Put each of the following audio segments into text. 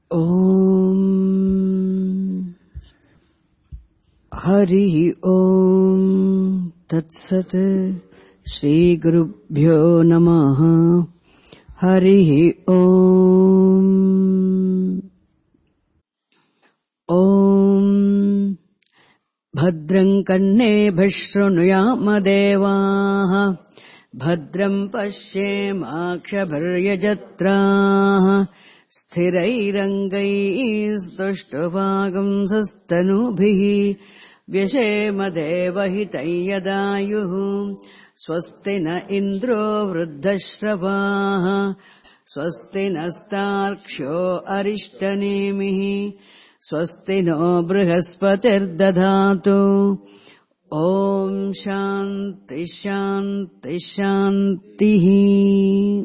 Om Hari Om Tat Sat Shri Gurubhyo Namaha Hari Om Om Bhadram Karne Bhashrunuyama Devaha Bhadram Pashyemakshabharyajatraha Sthirairangaistushtvagam sastanubhihi Vyashemadevahitai Swasti na indro vruddhashravaha Swasti nastarksho arishtanemihi Swasti no brihaspatirdadhatu Om Shanti Shanti Shanti.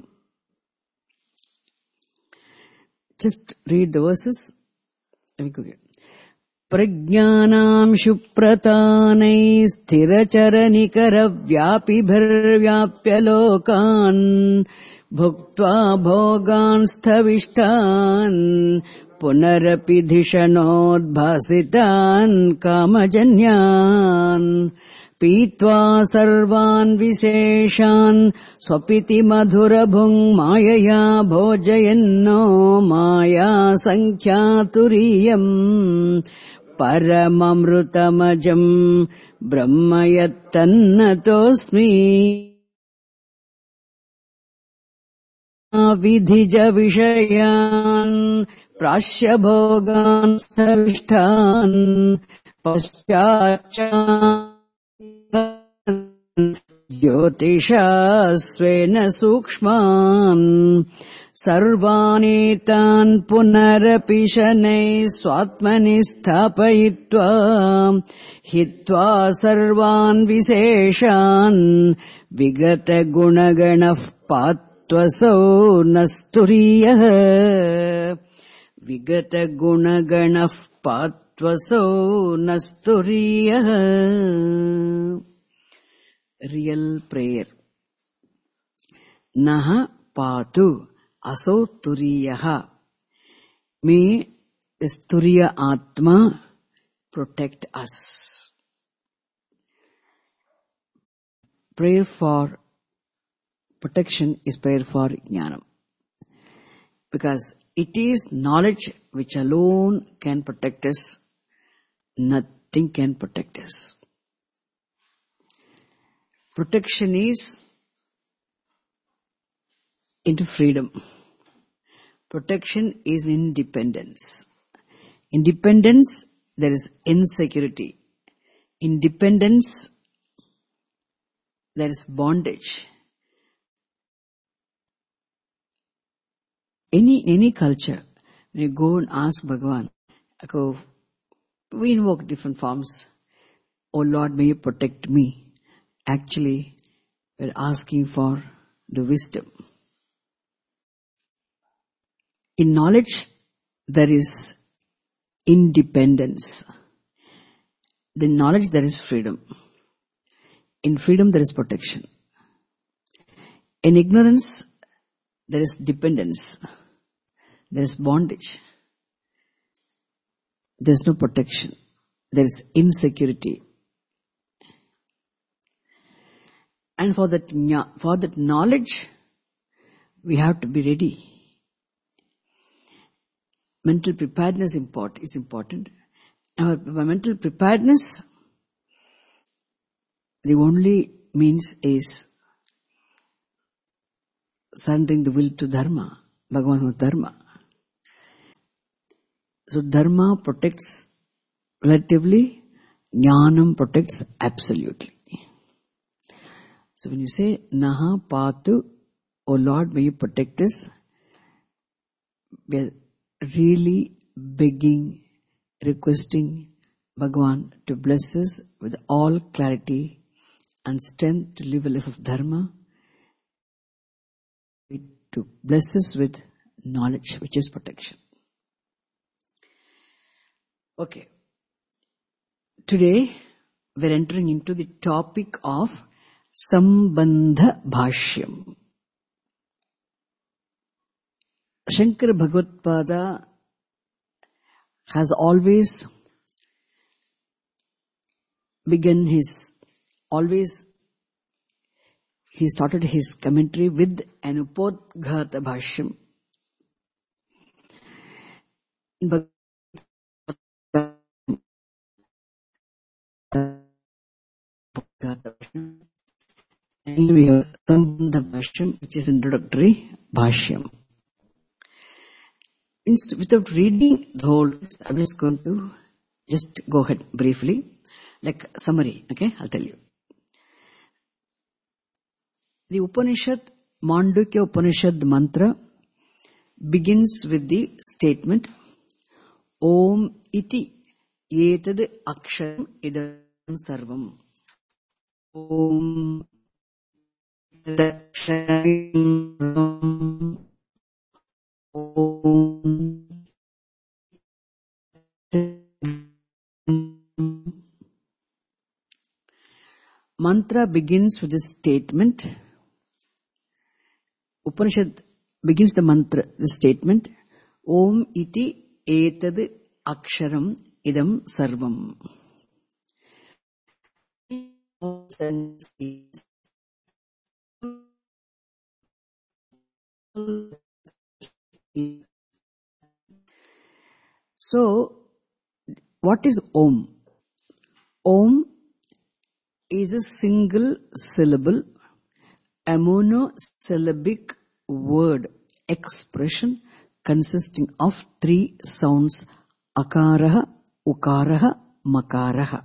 Just read the verses. Let me go again. Prajnanam shupratanai sthiracharanikara vyapibhirvyapya lokan bhuktva bhogan sthavishtan punarapi dhishanodbhasitan kamajanyan pītvā sarvān viseshan swapiti madhurabhung mayaya bhojayanno maya sankhyaturiyam paramamrutamajam brahmayatannatosmi vidhija vishayan prasya bhogan sthavishtan paschāca Jyotisha svena sukshman sarvanetan punarapishanai swatmani sthapayitva hitva sarvan viseshan vigata gunaganah patvaso nasturiyah vigata gunaganah patvaso nasturiyah. Real prayer. Naha patu aso turiyaha. May this turiya atma protect us. Prayer for protection is prayer for jnanam. Because it is knowledge which alone can protect us. Nothing can protect us. Protection is into freedom. Protection is independence. Independence, there is insecurity. Independence, there is bondage. Any culture, when you go and ask Bhagavan, we invoke different forms. Oh Lord, may you protect me. Actually, we're asking for the wisdom. In knowledge, there is independence. In knowledge, there is freedom. In freedom, there is protection. In ignorance, there is dependence. There is bondage. There is no protection. There is insecurity. And for that knowledge, we have to be ready. Mental preparedness is important. And by mental preparedness, the only means is surrendering the will to Dharma, Bhagavan Dharma. So Dharma protects relatively, Jnanam protects absolutely. So when you say, Naha Patu, O Lord, may you protect us, we are really begging, requesting Bhagavan to bless us with all clarity and strength to live a life of Dharma, to bless us with knowledge, which is protection. Okay. Today, we're entering into the topic of Sambandha Bhashyam. Shankara Bhagavad Pada has always he started his commentary with an Upodghata Bhashyam. And we have Sambandha Bhashyam, which is introductory Bhashyam. Without reading the whole, I'm just going to just go ahead briefly, like summary, okay? I'll tell you. The Upanishad, Mandukya Upanishad mantra begins with the statement, Om iti etad aksharam idam sarvam. Om daksharam. Om. Mantra begins with this statement. Upanishad begins the mantra, the statement, Om iti etad aksharam idam sarvam. So, what is Om? Om is a single syllable, a monosyllabic word expression consisting of 3 sounds, akaraha, ukaraha, makaraha.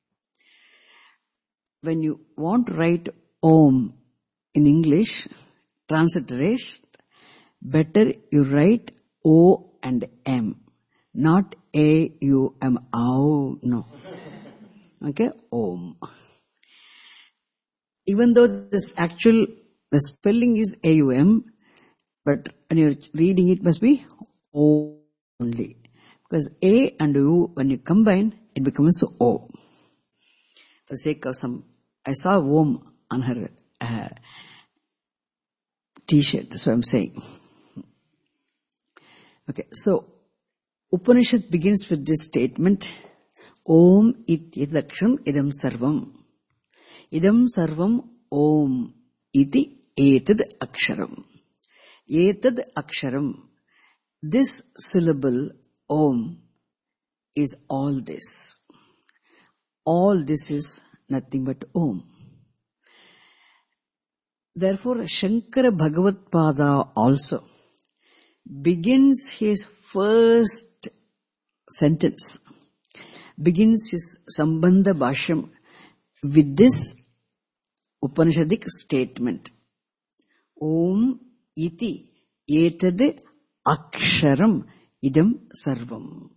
When you want to write Om in English, transliteration, better you write O and M, not A-U-M, ow, no. Okay, Om. Even though the spelling is A-U-M, but when you're reading it must be O only. Because A and U, when you combine, it becomes O. For the sake of I saw Om on her t-shirt, that's what I'm saying. Okay, so Upanishad begins with this statement, Om ityadaksharam idam sarvam. Idam sarvam Om iti etad aksharam. Etad aksharam. This syllable Om is all this. All this is nothing but Om. Therefore, Shankara Bhagavatpada also begins his first sentence, begins his Sambandha Bhashyam with this Upanishadic statement, Om iti etad aksharam idam sarvam.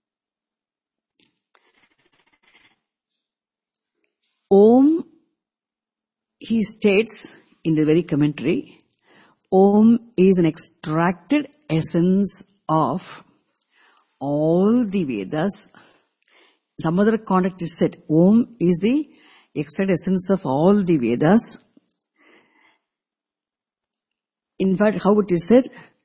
Om, he states in the very commentary, Om is an extracted essence of all the Vedas. Some other context is said, Om is the extracted essence of all the Vedas. In fact, how it is said,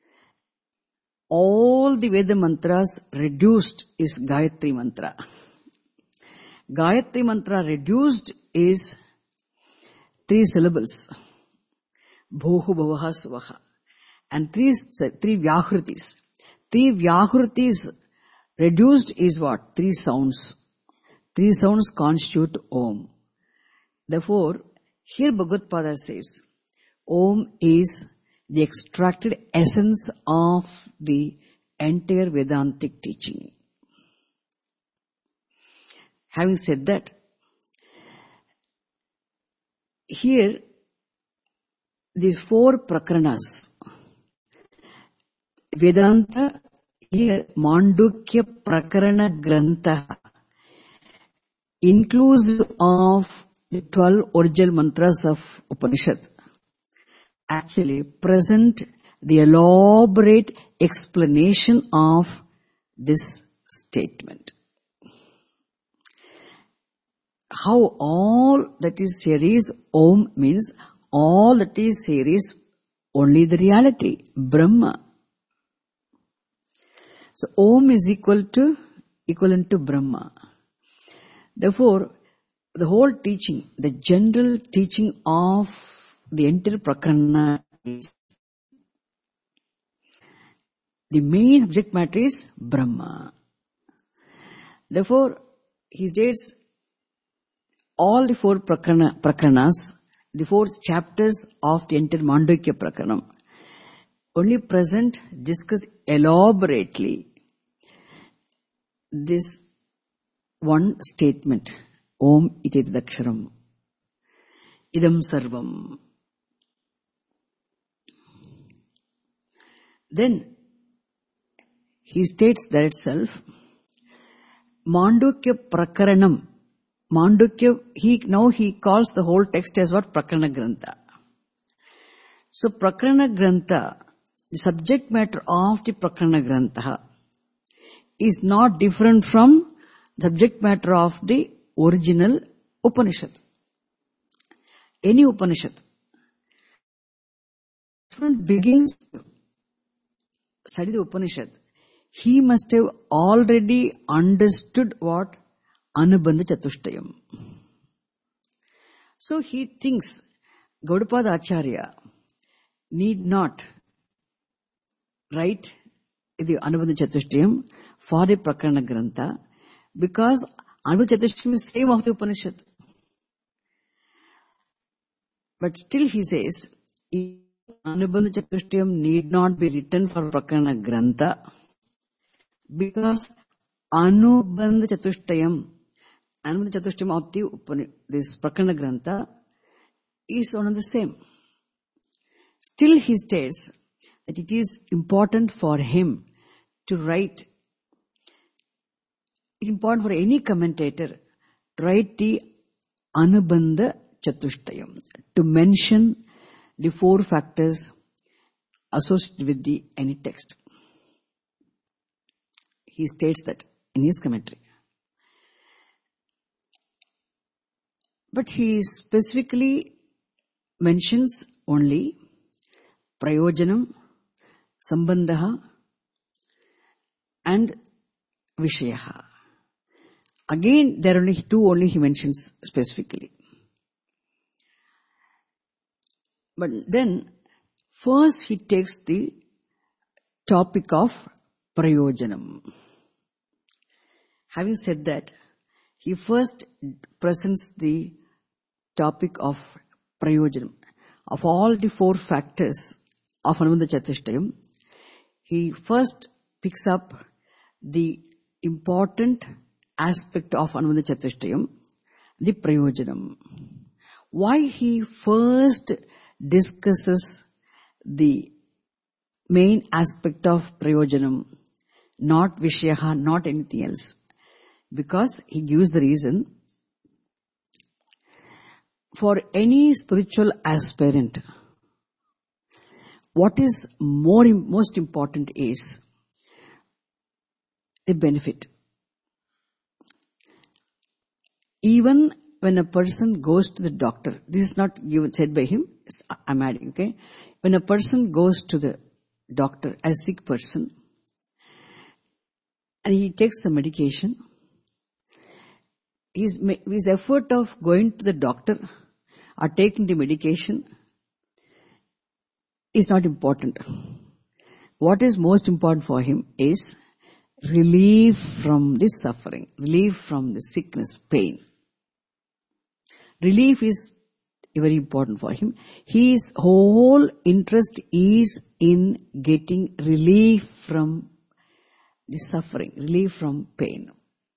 all the Veda mantras reduced is Gayatri mantra. Gayatri mantra reduced is 3 syllables. Bhohu bhavaha svaha. And 3 vyahrutis. 3 vyahrutis reduced is what? 3 sounds. 3 sounds constitute Om. Therefore, here Bhagavad says, Om is the extracted essence of the entire Vedantic teaching. Having said that, here these 4 prakaranas, Vedanta, here Mandukya Prakarana Grantha, inclusive of the 12 original mantras of Upanishad, actually present the elaborate explanation of this statement. How all that is here is Om means all that is here is only the reality, Brahma. So Om is equal to equivalent to Brahma. Therefore, the whole teaching, the general teaching of the entire Prakarana is the main subject matter is Brahma. Therefore, he states all the four Prakaranas, the four chapters of the entire Mandukya Prakaranam, only present, discuss elaborately this one statement, Om iti Daksharam, Idam Sarvam. Then he states that itself, Mandukya Prakaranam. Mandukya, now he calls the whole text as what? Prakarana Grantha. So Prakarana Grantha, the subject matter of the Prakarana Grantha is not different from the subject matter of the original Upanishad. Any Upanishad. Different begins to study the Upanishad. He must have already understood what? Anubandha Chatushtayam. So he thinks Gaudapada Acharya need not write the Anubandha Chatushtayam for the Prakarana Grantha because Anubandha Chatushtayam is same of the Upanishad. But still he says, Anubandha Chatushtayam need not be written for Prakarana Grantha because Anubandha Chatushtayam of this Prakarana Grantha is one and the same. Still he states that it is important for him to write, it's important for any commentator to write the Anubandha Chatushtayam, to mention the four factors associated with any text. He states that in his commentary. But he specifically mentions only Prayojanam, Sambandha and Vishayaha. Again, there are only two only he mentions specifically. But then, first he takes the topic of Prayojanam. Having said that, he first presents the topic of Prayojanam. Of all the four factors of Anubandha Chatushtayam, he first picks up the important aspect of Anubandha Chatushtayam, the Prayojanam. Why he first discusses the main aspect of Prayojanam, not Vishayaha, not anything else? Because he gives the reason, for any spiritual aspirant, what is most important is the benefit. Even when a person goes to the doctor, this is not said by him, I'm adding, okay? When a person goes to the doctor, a sick person, and he takes the medication, his effort of going to the doctor or taking the medication is not important. What is most important for him is relief from the suffering, relief from the sickness, pain. Relief is very important for him. His whole interest is in getting relief from the suffering, relief from pain.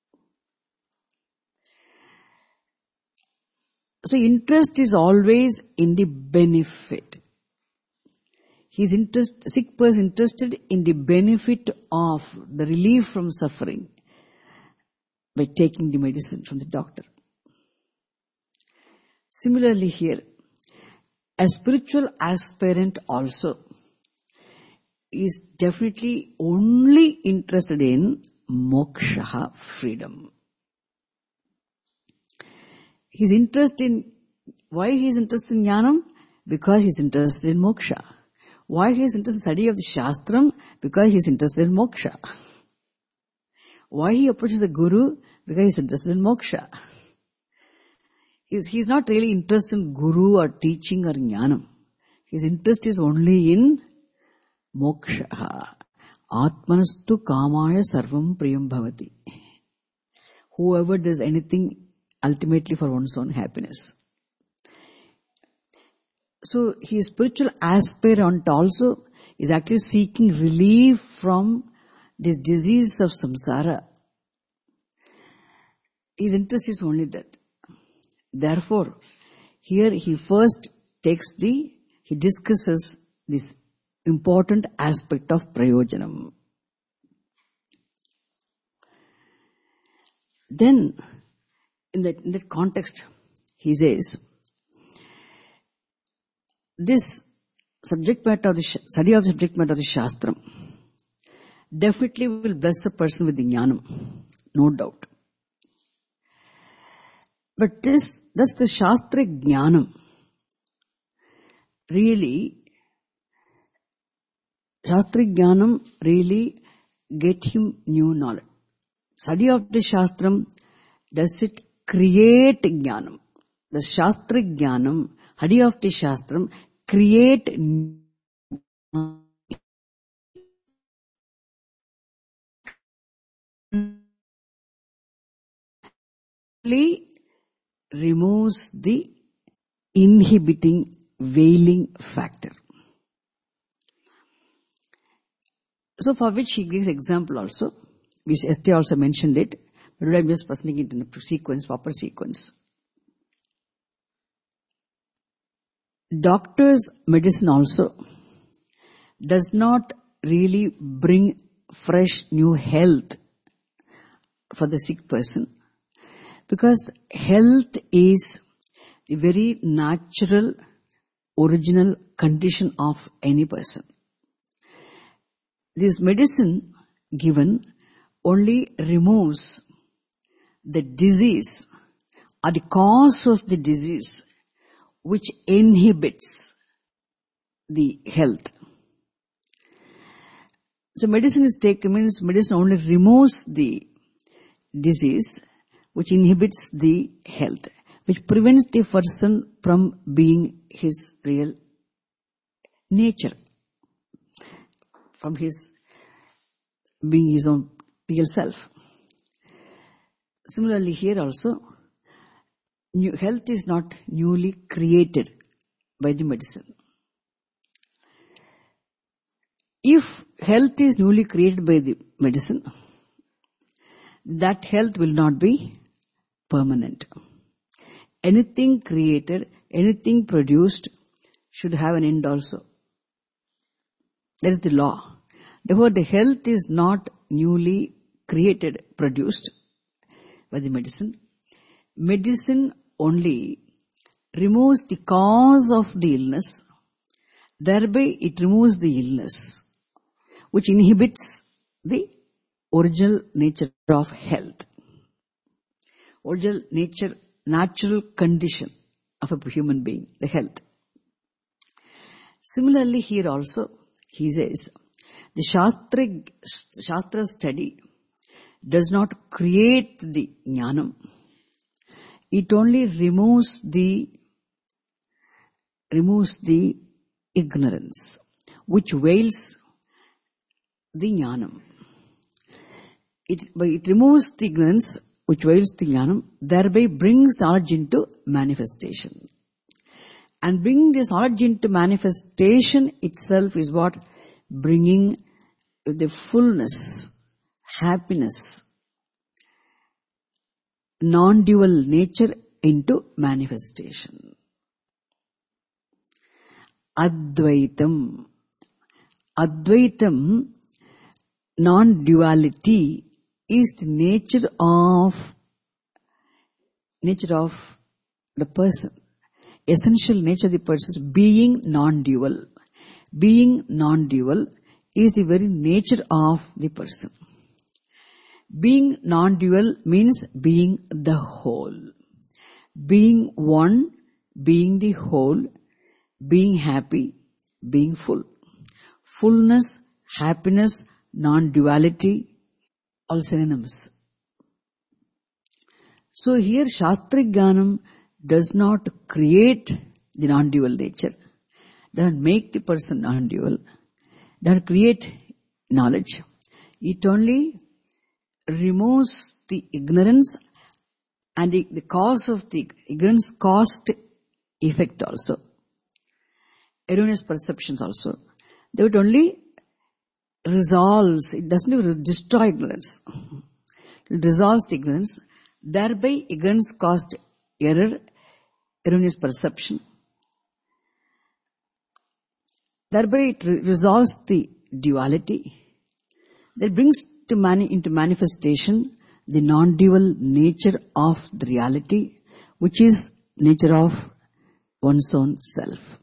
So interest is always in the benefit. Sick person interested in the benefit of the relief from suffering by taking the medicine from the doctor. Similarly here, a spiritual aspirant also is definitely only interested in moksha, freedom. His interest in, why he is interested in jnanam? Because he is interested in moksha. Why he is interested in study of the shastram? Because he is interested in moksha. Why he approaches the Guru? Because he's interested in moksha. He's not really interested in Guru or teaching or jnanam. His interest is only in moksha. Atmanastu kamaya sarvam priyam bhavati. Whoever does anything ultimately for one's own happiness. So his spiritual aspirant also is actually seeking relief from this disease of samsara. His interest is only that. Therefore, here he first he discusses this important aspect of prayojanam. Then, in that context, he says, this subject matter of the study of the subject matter of the Shastram definitely will bless a person with the jnanam, no doubt. But does the Shastra jnanam really get him new knowledge? Study of the Shastram, does it create jnanam? The Shastra jnanam, study of the Shastram, create removes the inhibiting, veiling factor. So for which he gives example also, which ST also mentioned it, but I'm just presenting it in the sequence, proper sequence. Doctor's medicine also does not really bring fresh new health for the sick person, because health is a very natural, original condition of any person. This medicine given only removes the disease or the cause of the disease which inhibits the health. So medicine is taken, means medicine only removes the disease which inhibits the health, which prevents the person from being his real nature, from his being his own real self. Similarly here also, health is not newly created by the medicine. If health is newly created by the medicine, that health will not be permanent. Anything created, anything produced should have an end also. That is the law. Therefore, the health is not newly created, produced by the medicine. Medicine only removes the cause of the illness. Thereby, it removes the illness, which inhibits the original nature of health. Original nature, natural condition of a human being, the health. Similarly, here also, he says, the Shastra study does not create the jnanam. It only removes the ignorance, which veils the jnanam. It removes the ignorance which veils the jnanam, thereby brings knowledge into manifestation. And bringing this knowledge into manifestation itself is what? Bringing the fullness, happiness, non-dual nature into manifestation. Advaitam. Advaitam, non-duality, is the nature of the person. Essential nature of the person is being non-dual. Being non-dual is the very nature of the person. Being non-dual means being the whole. Being one, being the whole, being happy, being full. Fullness, happiness, non-duality, all synonyms. So here Shastric Jnanam does not create the non-dual nature, doesn't make the person non-dual, doesn't create knowledge. It only removes the ignorance and the cause of the ignorance caused effect also. Erroneous perceptions also. They would only resolves, it doesn't even destroy ignorance. It resolves the ignorance. Thereby ignorance caused error, erroneous perception. Thereby it resolves the duality. That brings into manifestation the non-dual nature of the reality, which is nature of one's own self.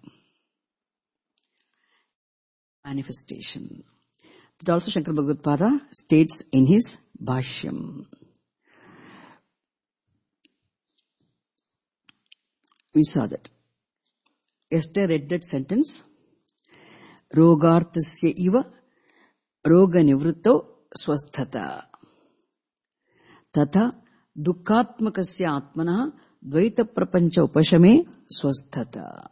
Manifestation. That also Shankara Bhagavad states in his Bhashyam. We saw that. Yesterday I read that sentence. Rogartasya iva roga nivritto swasthata. Tata dukkhatmakasya atmana dvaita prapancha upashame swasthata.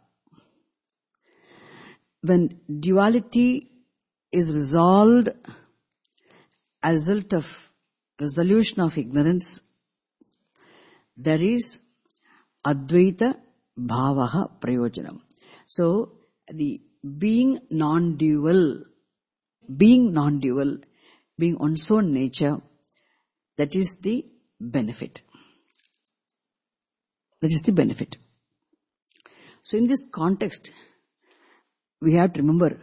When duality is resolved as a result of resolution of ignorance, there is Advaita Bhavaha Prayojanam. So, the being non-dual, being one's own nature, that is the benefit. That is the benefit. So, in this context, we have to remember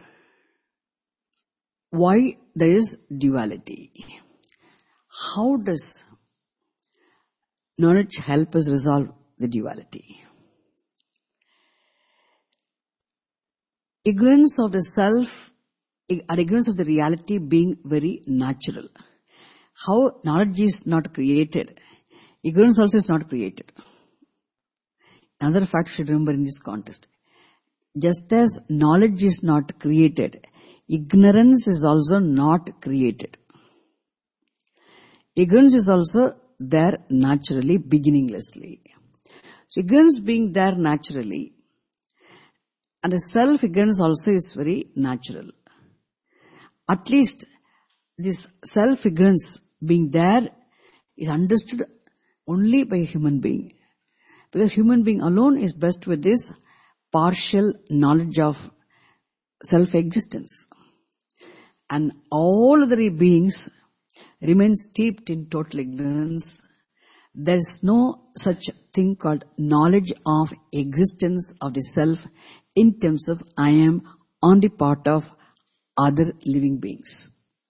why there is duality. How does knowledge help us resolve the duality? Ignorance of the self or ignorance of the reality being very natural. How knowledge is not created, ignorance also is not created. Another fact you should remember in this context. Just as knowledge is not created, ignorance is also not created. Ignorance is also there naturally, beginninglessly. So ignorance being there naturally, and the self-ignorance also is very natural. At least this self-ignorance being there is understood only by a human being. Because human being alone is blessed with this partial knowledge of self-existence. And all other beings remain steeped in total ignorance. There is no such thing called knowledge of existence of the self in terms of I am on the part of other living beings.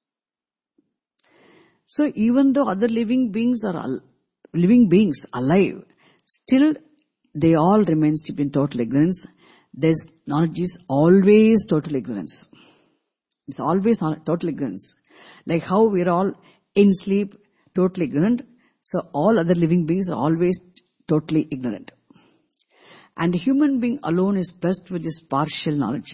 So even though other living beings are alive, still they all remain steeped in total ignorance. This knowledge is always total ignorance. It's always total ignorance. Like how we are all in sleep, totally ignorant. So all other living beings are always totally ignorant. And the human being alone is blessed with this partial knowledge.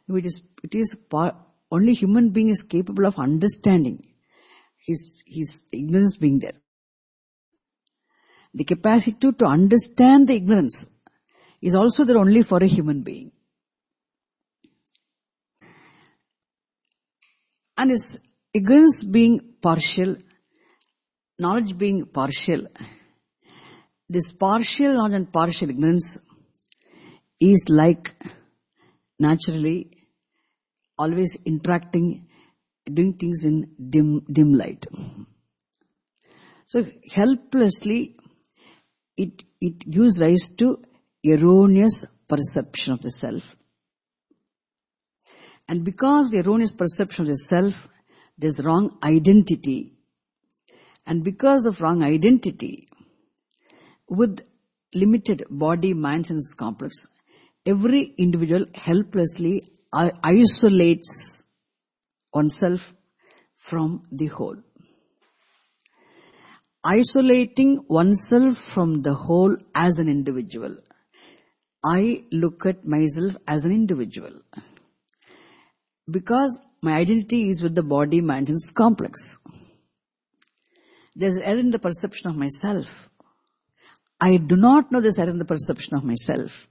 Only human being is capable of understanding his ignorance being there. The capacity to understand the ignorance is also there only for a human being. And this ignorance being partial, knowledge being partial, this partial knowledge and partial ignorance is like naturally always interacting, doing things in dim light. So helplessly it gives rise to erroneous perception of the self. And because the erroneous perception of the self, there's wrong identity. And because of wrong identity, with limited body, mind, sense complex, every individual helplessly isolates oneself from the whole. Isolating oneself from the whole as an individual. I look at myself as an individual. Because my identity is with the body, mind, sense complex. There's error in the perception of myself. I do not know this error in the perception of myself.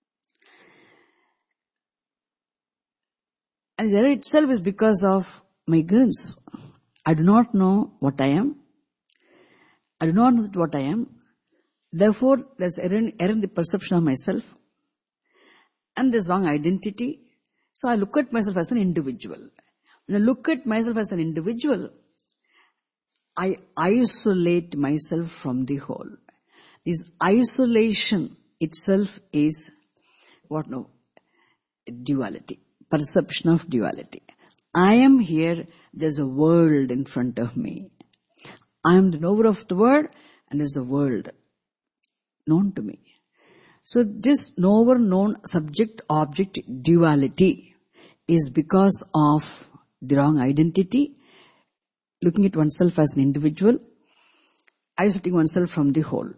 And the error itself is because of my ignorance. I do not know what I am. I do not know what I am. Therefore, there's error in the perception of myself. And there's wrong identity. So I look at myself as an individual. When I look at myself as an individual, I isolate myself from the whole. This isolation itself is what? No, duality. Perception of duality. I am here, there's a world in front of me. I am the knower of the world, and there's a world known to me. So this knower, known, subject, object duality is because of the wrong identity, looking at oneself as an individual, isolating oneself from the whole.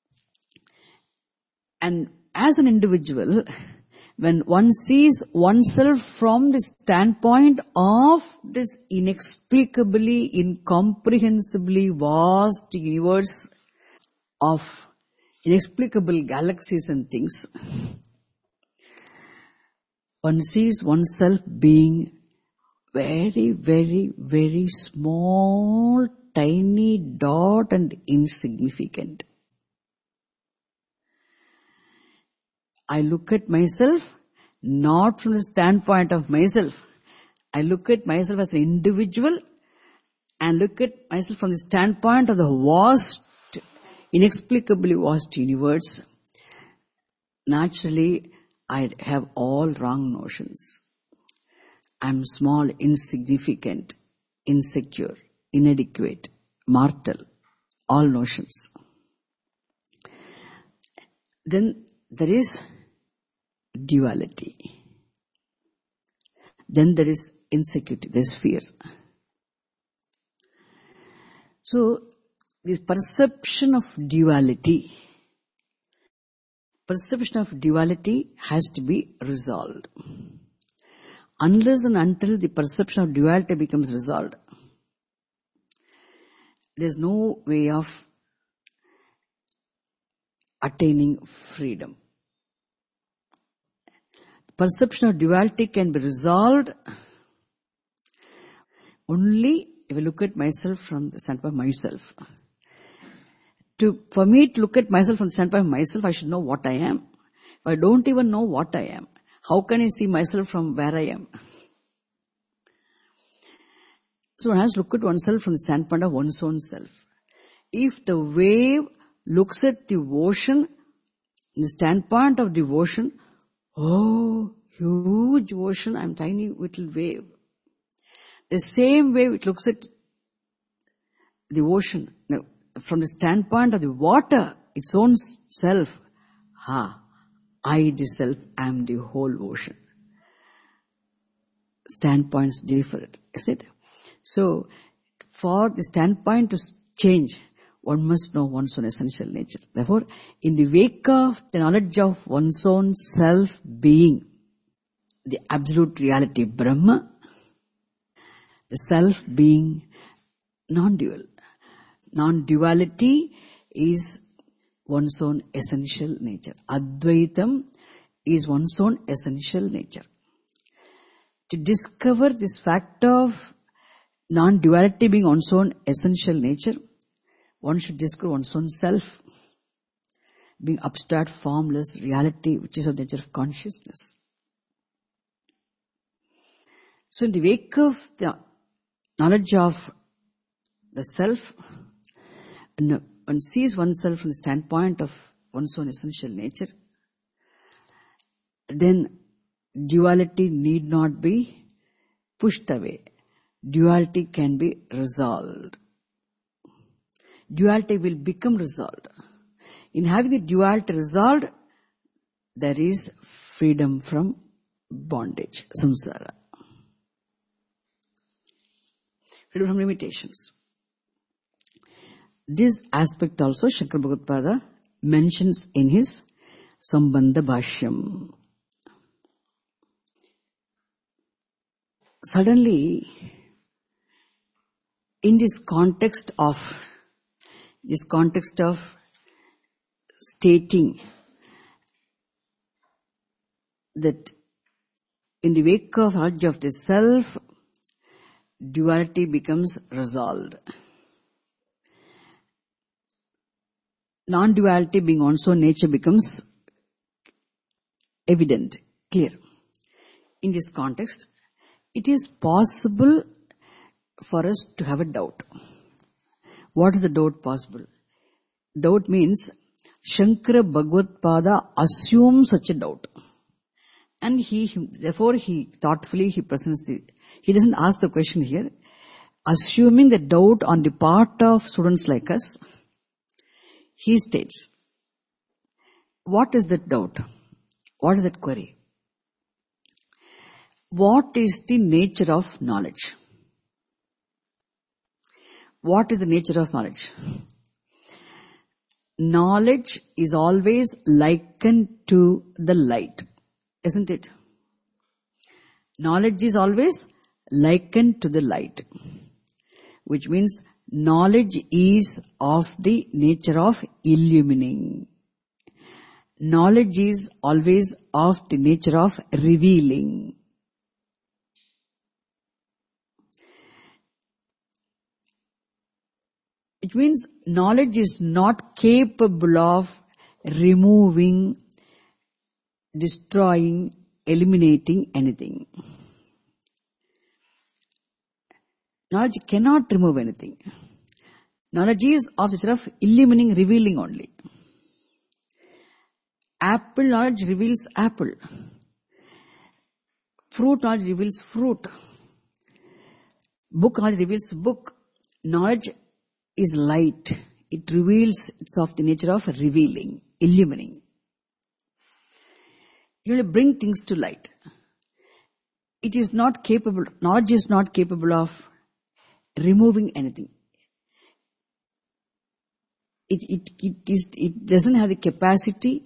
And as an individual, when one sees oneself from the standpoint of this inexplicably, incomprehensibly vast universe of inexplicable galaxies and things, one sees oneself being very, very, very small, tiny dot and insignificant. I look at myself not from the standpoint of myself. I look at myself as an individual and look at myself from the standpoint of the vast, inexplicably vast universe. Naturally, I have all wrong notions. I'm small, insignificant, insecure, inadequate, mortal, all notions. Then there is duality. Then there is insecurity, there is fear. So, this perception of duality has to be resolved. Unless and until the perception of duality becomes resolved, there's no way of attaining freedom. Perception of duality can be resolved only if I look at myself from the standpoint of myself. For me to look at myself from the standpoint of myself, I should know what I am. If I don't even know what I am, how can I see myself from where I am? So one has to look at oneself from the standpoint of one's own self. If the wave looks at the ocean, in the standpoint of the ocean, oh, huge ocean, I'm tiny little wave. The same wave it looks at the ocean, now, from the standpoint of the water, its own self, I the self am the whole ocean. Standpoints differ, is it? So, for the standpoint to change, one must know one's own essential nature. Therefore, in the wake of the knowledge of one's own self being the absolute reality Brahma, the self being non-dual. Non-duality is one's own essential nature. Advaitam is one's own essential nature. To discover this fact of non-duality being one's own essential nature, one should discover one's own self being abstract, formless reality, which is of the nature of consciousness. So in the wake of the knowledge of the self, one sees oneself from the standpoint of one's own essential nature, then duality need not be pushed away. Duality can be resolved. Duality will become resolved. In having the duality resolved, there is freedom from bondage, samsara. Freedom from limitations. This aspect also Shankara Bhagavad mentions in his Sambandha Bhashyam. Suddenly, in this context of this context of stating that in the wake of knowledge of the self, duality becomes resolved. Non-duality being also nature becomes evident, clear. In this context, it is possible for us to have a doubt. What is the doubt possible? Doubt means Shankara Bhagavad-pada assumes such a doubt. And therefore he thoughtfully presents he doesn't ask the question here. Assuming the doubt on the part of students like us, he states, what is that doubt? What is that query? What is the nature of knowledge? What is the nature of knowledge? Knowledge is always likened to the light, isn't it? Knowledge is always likened to the light, which means knowledge is of the nature of illumining. Knowledge is always of the nature of revealing. It means knowledge is not capable of removing, destroying, eliminating anything. Knowledge cannot remove anything. Knowledge is of the nature of illumining, revealing only. Apple knowledge reveals apple. Fruit knowledge reveals fruit. Book knowledge reveals book. Knowledge is light. It reveals, it's of the nature of revealing, illumining. You will bring things to light. It is not capable, knowledge is not capable of removing anything. It doesn't have the capacity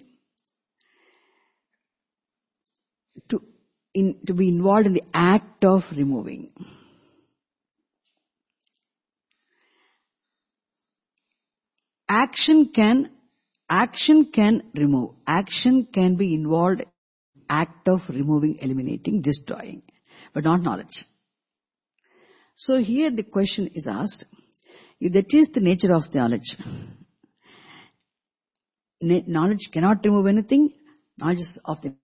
to be involved in the act of removing. Action can remove. Action can be involved in the act of removing, eliminating, destroying, but not knowledge. So here the question is asked, if that is the nature of knowledge, knowledge cannot remove anything, knowledge is of the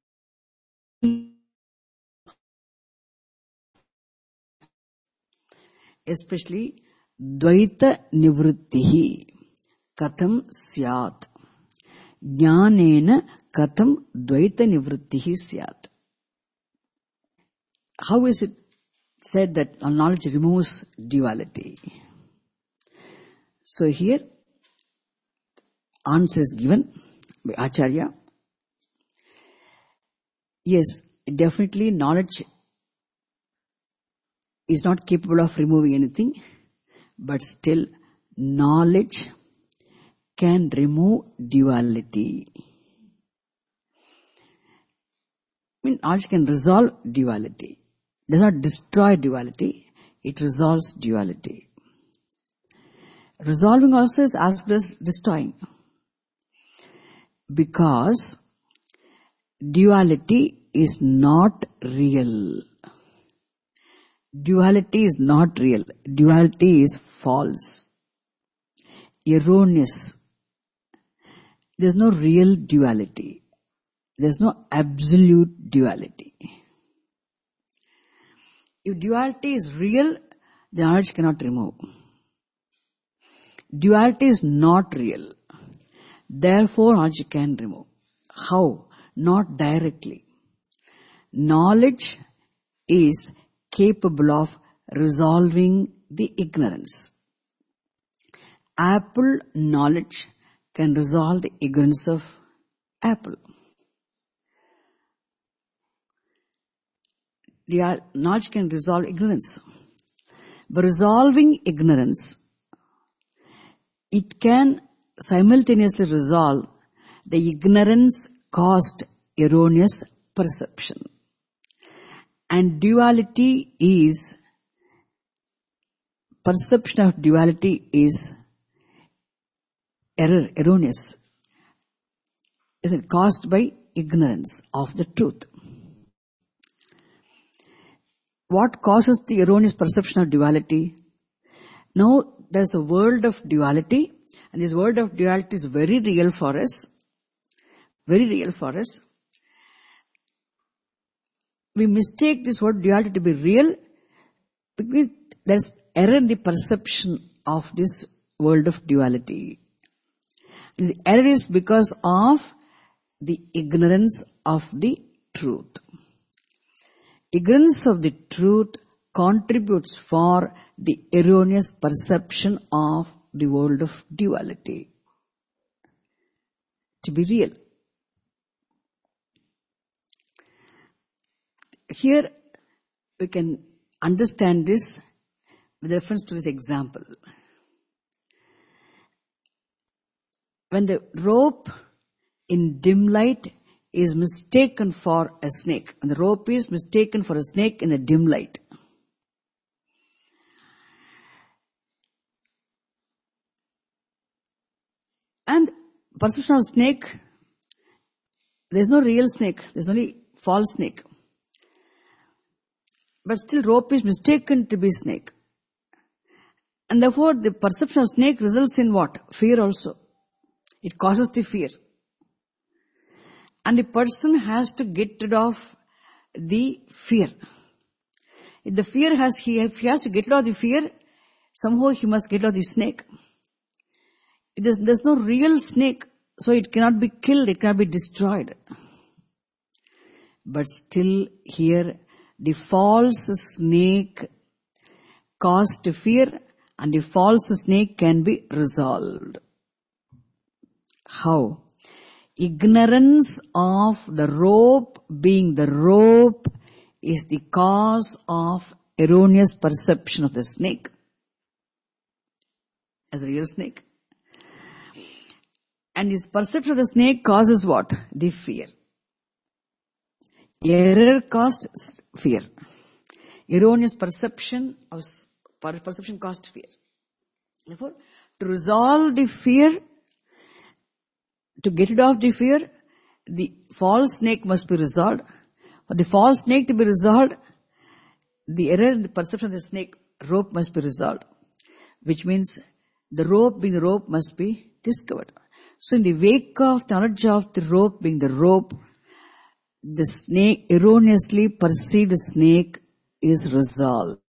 especially Dvaita Nivrittihi Katham Syat Jnanena Katham Dvaita Nivrittihi Syat. How is it said that knowledge removes duality? So here answer is given by Acharya. Yes, definitely knowledge is not capable of removing anything, but still knowledge can remove duality. I mean, knowledge can resolve duality. It does not destroy duality, it resolves duality. Resolving also is as good as destroying, because duality is not real. Duality is not real. Duality is false, erroneous. There is no real duality. There is no absolute duality. If duality is real, the knowledge cannot remove. Duality is not real. Therefore, knowledge can remove. How? Not directly. Knowledge is capable of resolving the ignorance. Apple knowledge can resolve the ignorance of apple. Knowledge can resolve ignorance. By resolving ignorance, it can simultaneously resolve the ignorance caused erroneous perception. And duality is, perception of duality is error, erroneous, is it caused by ignorance of the truth. What causes the erroneous perception of duality? Now, there's a world of duality, and this world of duality is very real for us. Very real for us. We mistake this word duality to be real because there's error in the perception of this world of duality. The error is because of the ignorance of the truth. Ignorance of the truth contributes for the erroneous perception of the world of duality to be real. Here we can understand this with reference to this example. When the rope in dim light is mistaken for a snake, and the rope is mistaken for a snake in the dim light, and perception of snake, there is no real snake, there is only false snake. But still rope is mistaken to be snake. And therefore the perception of snake results in what? Fear also. It causes the fear. And the person has to get rid of the fear. If the fear if he has to get rid of the fear, somehow he must get rid of the snake. There's no real snake, so it cannot be killed, it cannot be destroyed. But still here, the false snake caused fear, and the false snake can be resolved. How? Ignorance of the rope being the rope is the cause of erroneous perception of the snake as a real snake. And this perception of the snake causes what? The fear. Error caused fear. Erroneous perception caused fear. Therefore, to resolve the fear, to get rid of the fear, the false snake must be resolved. For the false snake to be resolved, the error in the perception of the snake rope must be resolved. Which means the rope being the rope must be discovered. So in the wake of knowledge of the rope being the rope, the snake, erroneously perceived snake is resolved.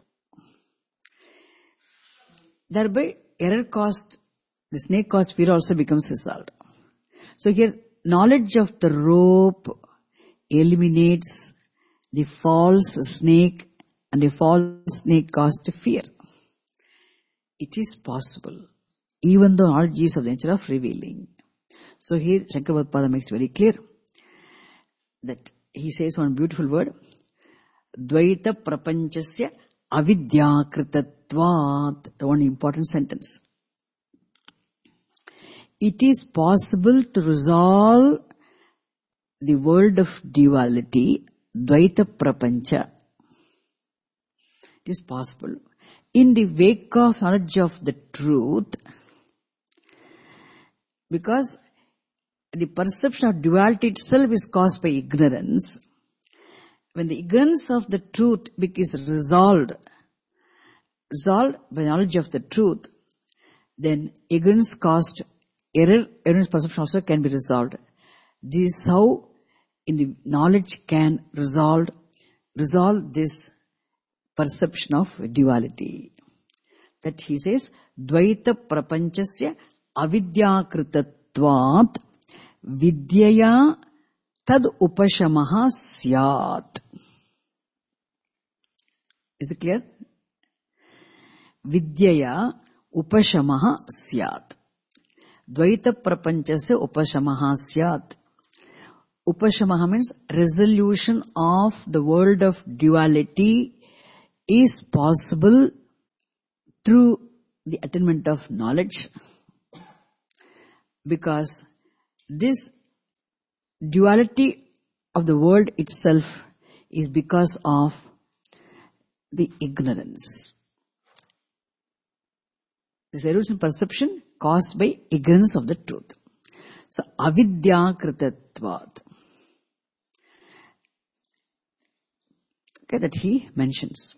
Thereby, error caused, the snake caused fear also becomes resolved. So here, knowledge of the rope eliminates the false snake, and the false snake caused fear. It is possible, even though knowledge is of the nature of revealing. So here, Shankara Bhagavad makes very clear that he says one beautiful word, Dvaita prapanchasya avidyakritatvat, one important sentence. It is possible to resolve the world of duality, Dvaita prapancha. It is possible in the wake of knowledge of the truth, because the perception of duality itself is caused by ignorance. When the ignorance of the truth is resolved by knowledge of the truth, then ignorance caused erroneous perception also can be resolved. This is how in the knowledge can resolve this perception of duality. That he says, Dvaita prapanchasya avidyakritatvat vidyaya tad upashamaha syat. Is it clear? Vidyaya upashamaha syat. Dvaita prapanchasya upashamaha syat. Upashamaha means resolution of the world of duality is possible through the attainment of knowledge, because this duality of the world itself is because of the ignorance. This erosion perception caused by ignorance of the truth. So, avidyakritattvat. Okay, that he mentions.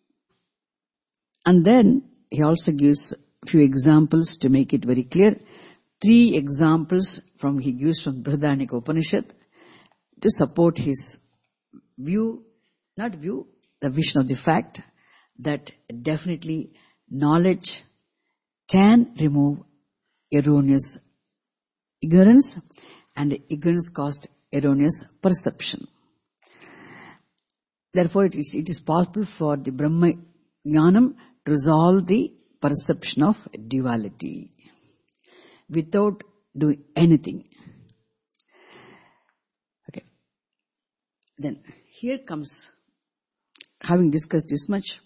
And then he also gives a few examples to make it very clear. 3 examples he gives from Brihadaranyaka Upanishad to support his the vision of the fact that definitely knowledge can remove erroneous ignorance, and ignorance caused erroneous perception. Therefore, it is possible for the Brahma Jnanam to resolve the perception of duality without doing anything. Okay. Then here comes, having discussed this much,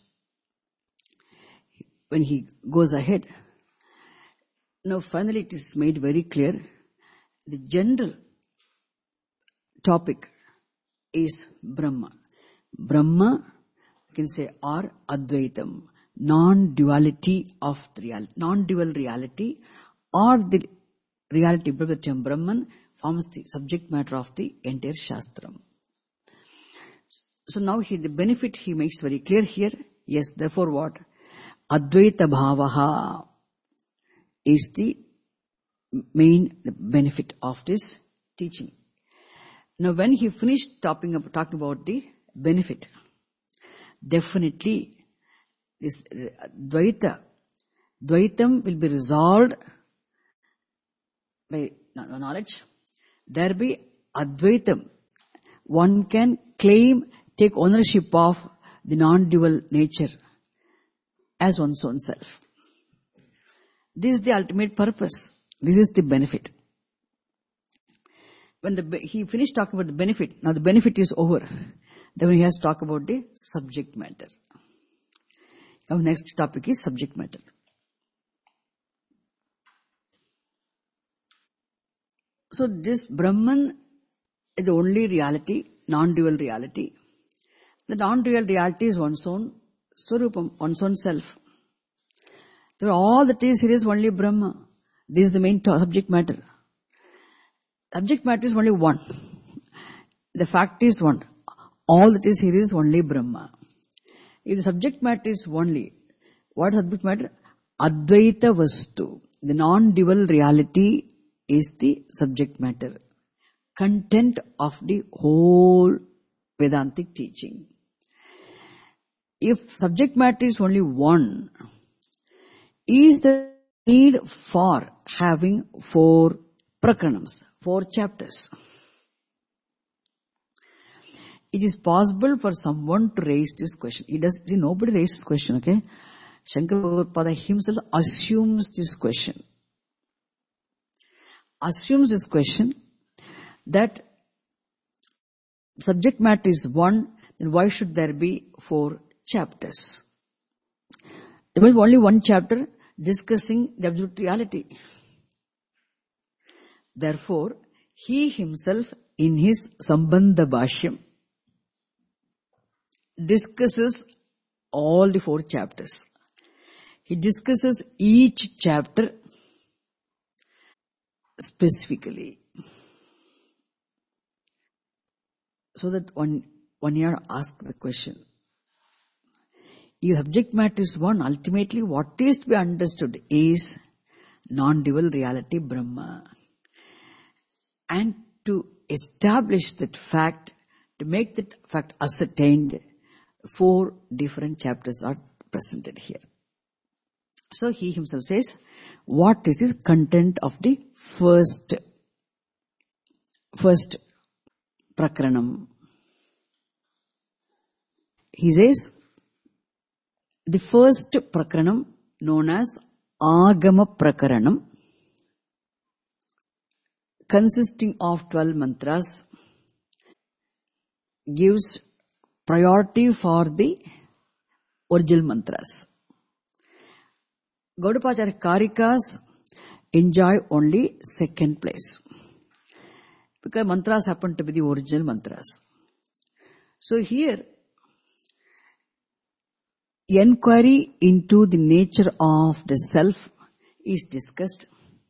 when he goes ahead, now finally it is made very clear, the general topic is Brahma. Brahma, you can say, or Advaitam, non-duality of the reality, non-dual reality, or the reality, the term Brahman forms the subject matter of the entire Shastram. So now the benefit he makes very clear here. Yes, therefore what? Advaita bhavaha is the main benefit of this teaching. Now when he finished talking about the benefit, definitely this Dvaitam will be resolved by knowledge. There be Advaitam. One can take ownership of the non-dual nature as one's own self. This is the ultimate purpose. This is the benefit. When he finished talking about the benefit, now the benefit is over. Then he has to talk about the subject matter. Our next topic is subject matter. So this Brahman is the only reality, non-dual reality. The non-dual reality is one's own Swarupam, one's own self. All that is here is only Brahma. This is the main subject matter. Subject matter is only one. The fact is one. All that is here is only Brahma. If the subject matter is only, what subject matter? Advaita Vastu. The non-dual reality is the subject matter. Content of the whole Vedantic teaching. If subject matter is only one, is the need for having 4 prakranams, 4 chapters? It is possible for someone to raise this question. Nobody raises this question, okay? Shankara Bhagavad himself assumes this question. Assumes this question that subject matter is one, then why should there be 4 chapters? There was only one chapter discussing the absolute reality. Therefore, he himself in his Sambandha Bhashyam discusses all the 4 chapters. He discusses each chapter specifically. So that one year ask the question. If subject matter is one, ultimately what is to be understood is non-dual reality Brahma. And to establish that fact, to make that fact ascertained, 4 different chapters are presented here. So he himself says, what is his content of the first prakranam? He says, the first prakranam, known as Agama Prakaranam, consisting of 12 mantras, gives priority for the original mantras. Gaudapacharya Karikas enjoy only 2nd place, because mantras happen to be the original mantras. So here, inquiry into the nature of the self is discussed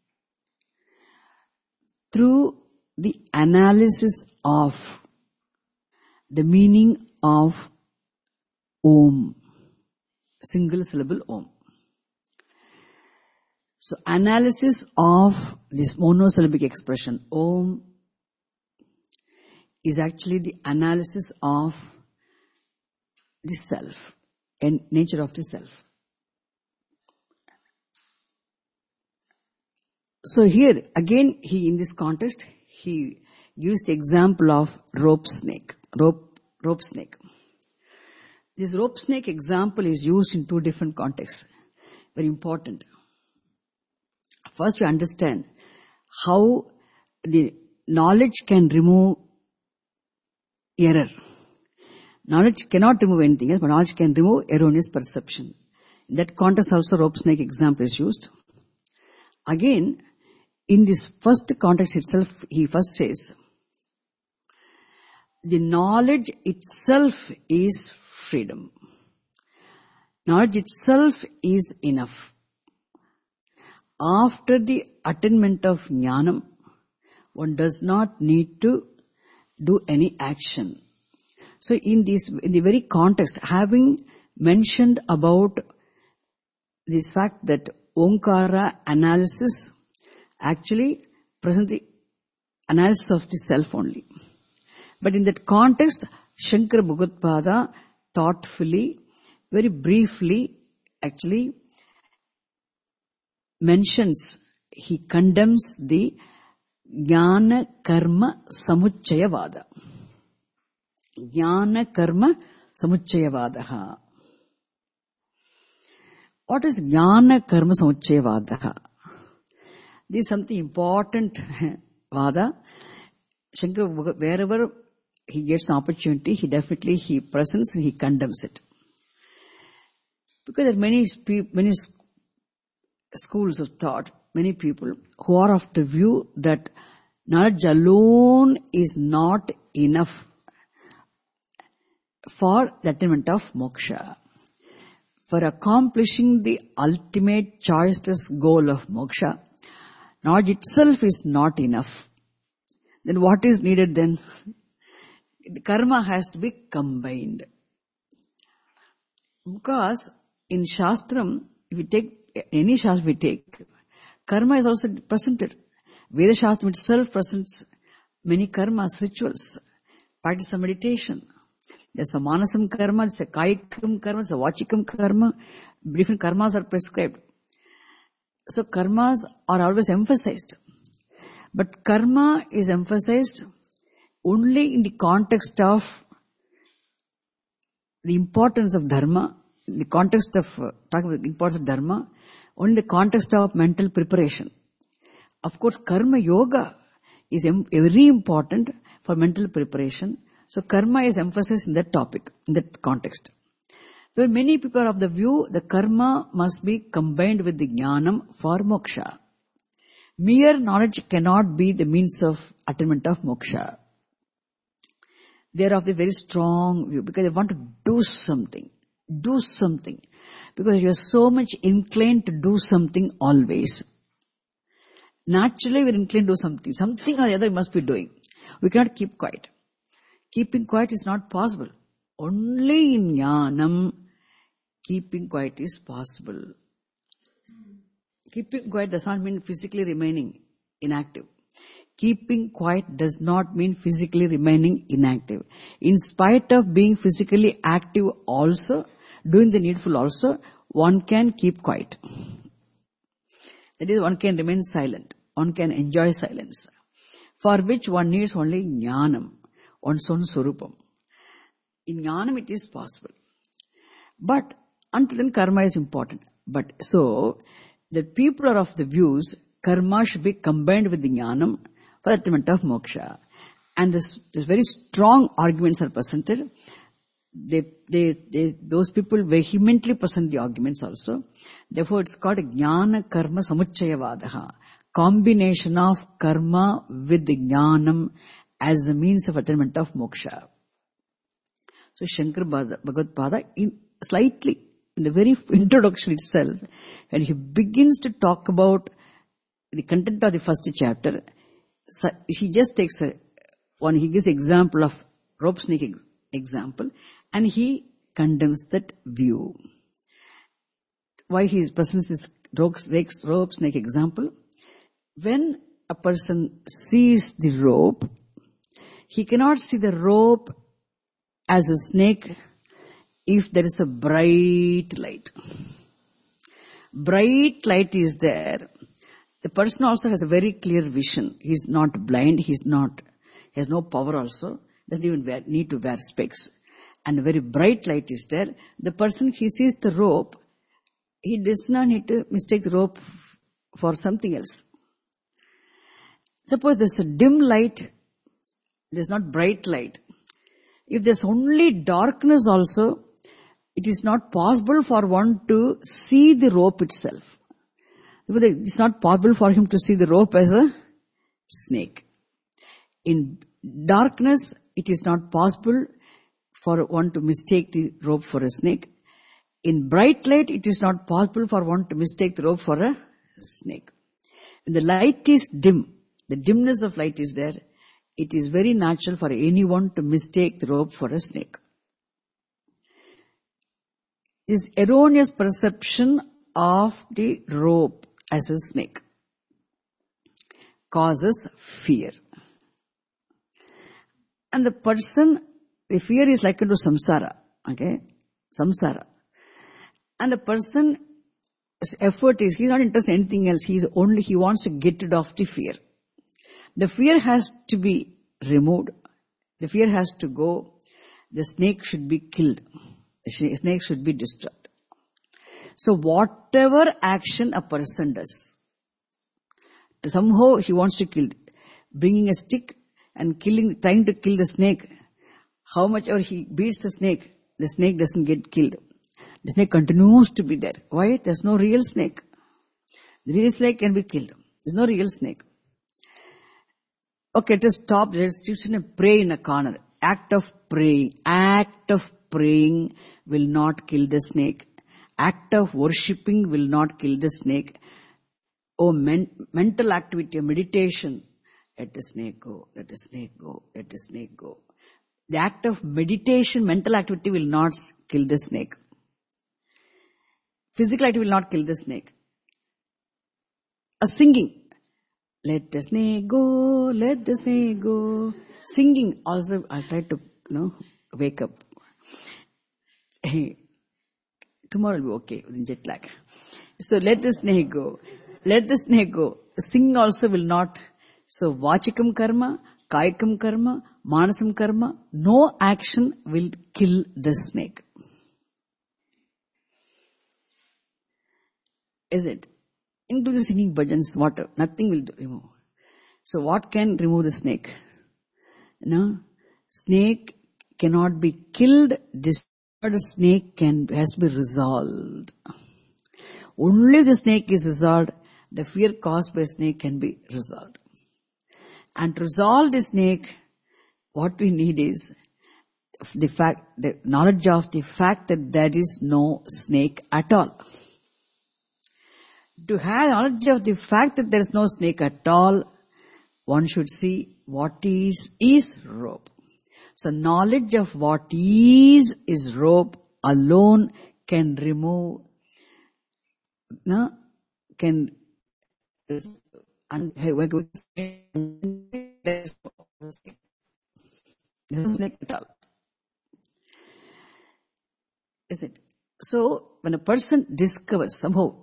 through the analysis of the meaning of Om, single syllable Om. So analysis of this monosyllabic expression Om is actually the analysis of the self and nature of the self. So here again, in this context, he gives the example of rope snake. This rope snake example is used in two different contexts. Very important. First, we understand how the knowledge can remove error. Knowledge cannot remove anything else, but knowledge can remove erroneous perception. In that context also, rope snake example is used. Again, in this first context itself, he first says, the knowledge itself is freedom. Knowledge itself is enough. After the attainment of jnanam, one does not need to do any action. So in the very context, having mentioned about this fact that Omkara analysis actually presents the analysis of the self only. But in that context, Shankara Bhagavad thoughtfully, very briefly, actually mentions, he condemns the Jnana Karma Samuchayavada. Jnana Karma Samuchayavadaha. What is Jnana Karma Samuchayavadaha? This is something important, Vada. Shankara, wherever he gets an opportunity, he presents and he condemns it. Because there are many schools of thought, many people who are of the view that knowledge alone is not enough for the attainment of moksha. For accomplishing the ultimate choiceless goal of moksha, knowledge itself is not enough. Then what is needed then? The karma has to be combined. Because in Shastram, if we take any Shastra we take, karma is also presented. Veda Shastram itself presents many karmas, rituals, practice of meditation. There's a manasam karma, there's a kayikam karma, there's a vachikam karma. Different karmas are prescribed. So karmas are always emphasized. But karma is emphasized only in the context of the importance of dharma, in the context of talking about the importance of dharma, only in the context of mental preparation. Of course, karma yoga is very important for mental preparation. So karma is emphasized in that topic, in that context. But many people are of the view the karma must be combined with the jnanam for moksha. Mere knowledge cannot be the means of attainment of moksha. They are of the very strong view because they want to do something. Do something. Because you are so much inclined to do something always. Naturally we are inclined to do something. Something or the other we must be doing. We cannot keep quiet. Keeping quiet is not possible. Only in jnanam, keeping quiet is possible. Keeping quiet does not mean physically remaining inactive. Keeping quiet does not mean physically remaining inactive. In spite of being physically active also, doing the needful also, one can keep quiet. That is, one can remain silent. One can enjoy silence. For which one needs only jnanam, one's own surupam. In jnanam it is possible. But until then karma is important. But so, the people are of the views, karma should be combined with the jnanam for the attainment of moksha. And this very strong arguments are presented. Those people vehemently present the arguments also. Therefore, it's called jnana karma samuchayavadaha. Combination of karma with the jnanam as a means of attainment of moksha. So, Shankara Bhagavad slightly in the very introduction itself, when he begins to talk about the content of the first chapter, he just takes he gives example of rope snake example, and he condemns that view. Why he presents this rope snake example? When a person sees the rope, he cannot see the rope as a snake if there is a bright light. Bright light is there. The person also has a very clear vision. He is not blind. He has no power also. Doesn't even need to wear specs. And a very bright light is there. The person, he sees the rope. He does not need to mistake the rope for something else. Suppose there's a dim light. There's not bright light. If there's only darkness also, it is not possible for one to see the rope itself. It's not possible for him to see the rope as a snake. In darkness, it is not possible for one to mistake the rope for a snake. In bright light, it is not possible for one to mistake the rope for a snake. When the light is dim, the dimness of light is there, it is very natural for anyone to mistake the rope for a snake. This erroneous perception of the rope as a snake causes fear. And the fear is likened to samsara. Okay? Samsara. And the person's effort is, he's not interested in anything else. He wants to get rid of the fear. The fear has to be removed. The fear has to go. The snake should be killed. The snake should be destroyed. So whatever action a person does, somehow he wants to kill, bringing a stick and trying to kill the snake, how much ever he beats the snake doesn't get killed. The snake continues to be there. Why? There's no real snake. The real snake can be killed. There's no real snake. Okay, just stop. Let's pray in a corner. Act of praying will not kill the snake. Act of worshipping will not kill the snake. Oh, mental activity, meditation. Let the snake go, let the snake go, let the snake go. The act of meditation, mental activity will not kill the snake. Physical activity will not kill the snake. A singing. Let the snake go, let the snake go. Singing also, I try to, wake up. Hey, tomorrow will be okay with jet lag. So let the snake go. Let the snake go. Sing also will not. So vachikam karma, kayakam karma, manasam karma, no action will kill the snake. Is it? Including singing bhajans, water, nothing will remove. So what can remove the snake? Snake cannot be killed, destroyed. The snake has to be resolved. Only if the snake is resolved, the fear caused by snake can be resolved. And to resolve the snake, what we need is the knowledge of the fact that there is no snake at all. To have knowledge of the fact that there is no snake at all, one should see what is rope. So knowledge of what is rope alone can remove, can, and is it? So when a person discovers somehow,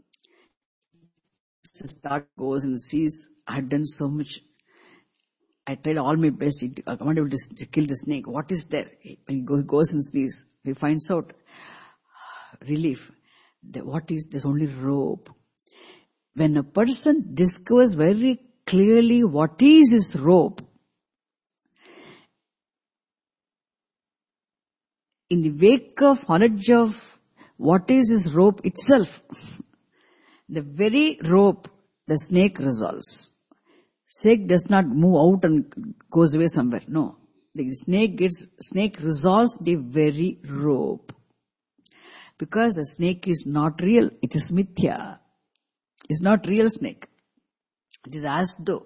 start goes and sees, I had done so much. I tried all my best. I'm not able to kill the snake. What is there? When he goes and sees, he finds out relief. There's only rope. When a person discovers very clearly what is his rope, in the wake of knowledge of what is his rope itself, the very rope, the snake resolves. Snake does not move out and goes away somewhere. No. The snake resolves the very rope. Because the snake is not real. It is mithya. It's not real snake. It is as though.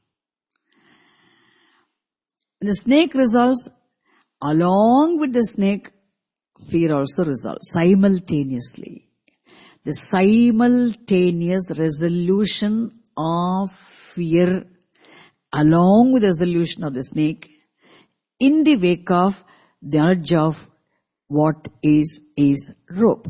The snake resolves. Along with the snake, fear also resolves simultaneously. The simultaneous resolution of fear along with the resolution of the snake in the wake of the knowledge of what is rope.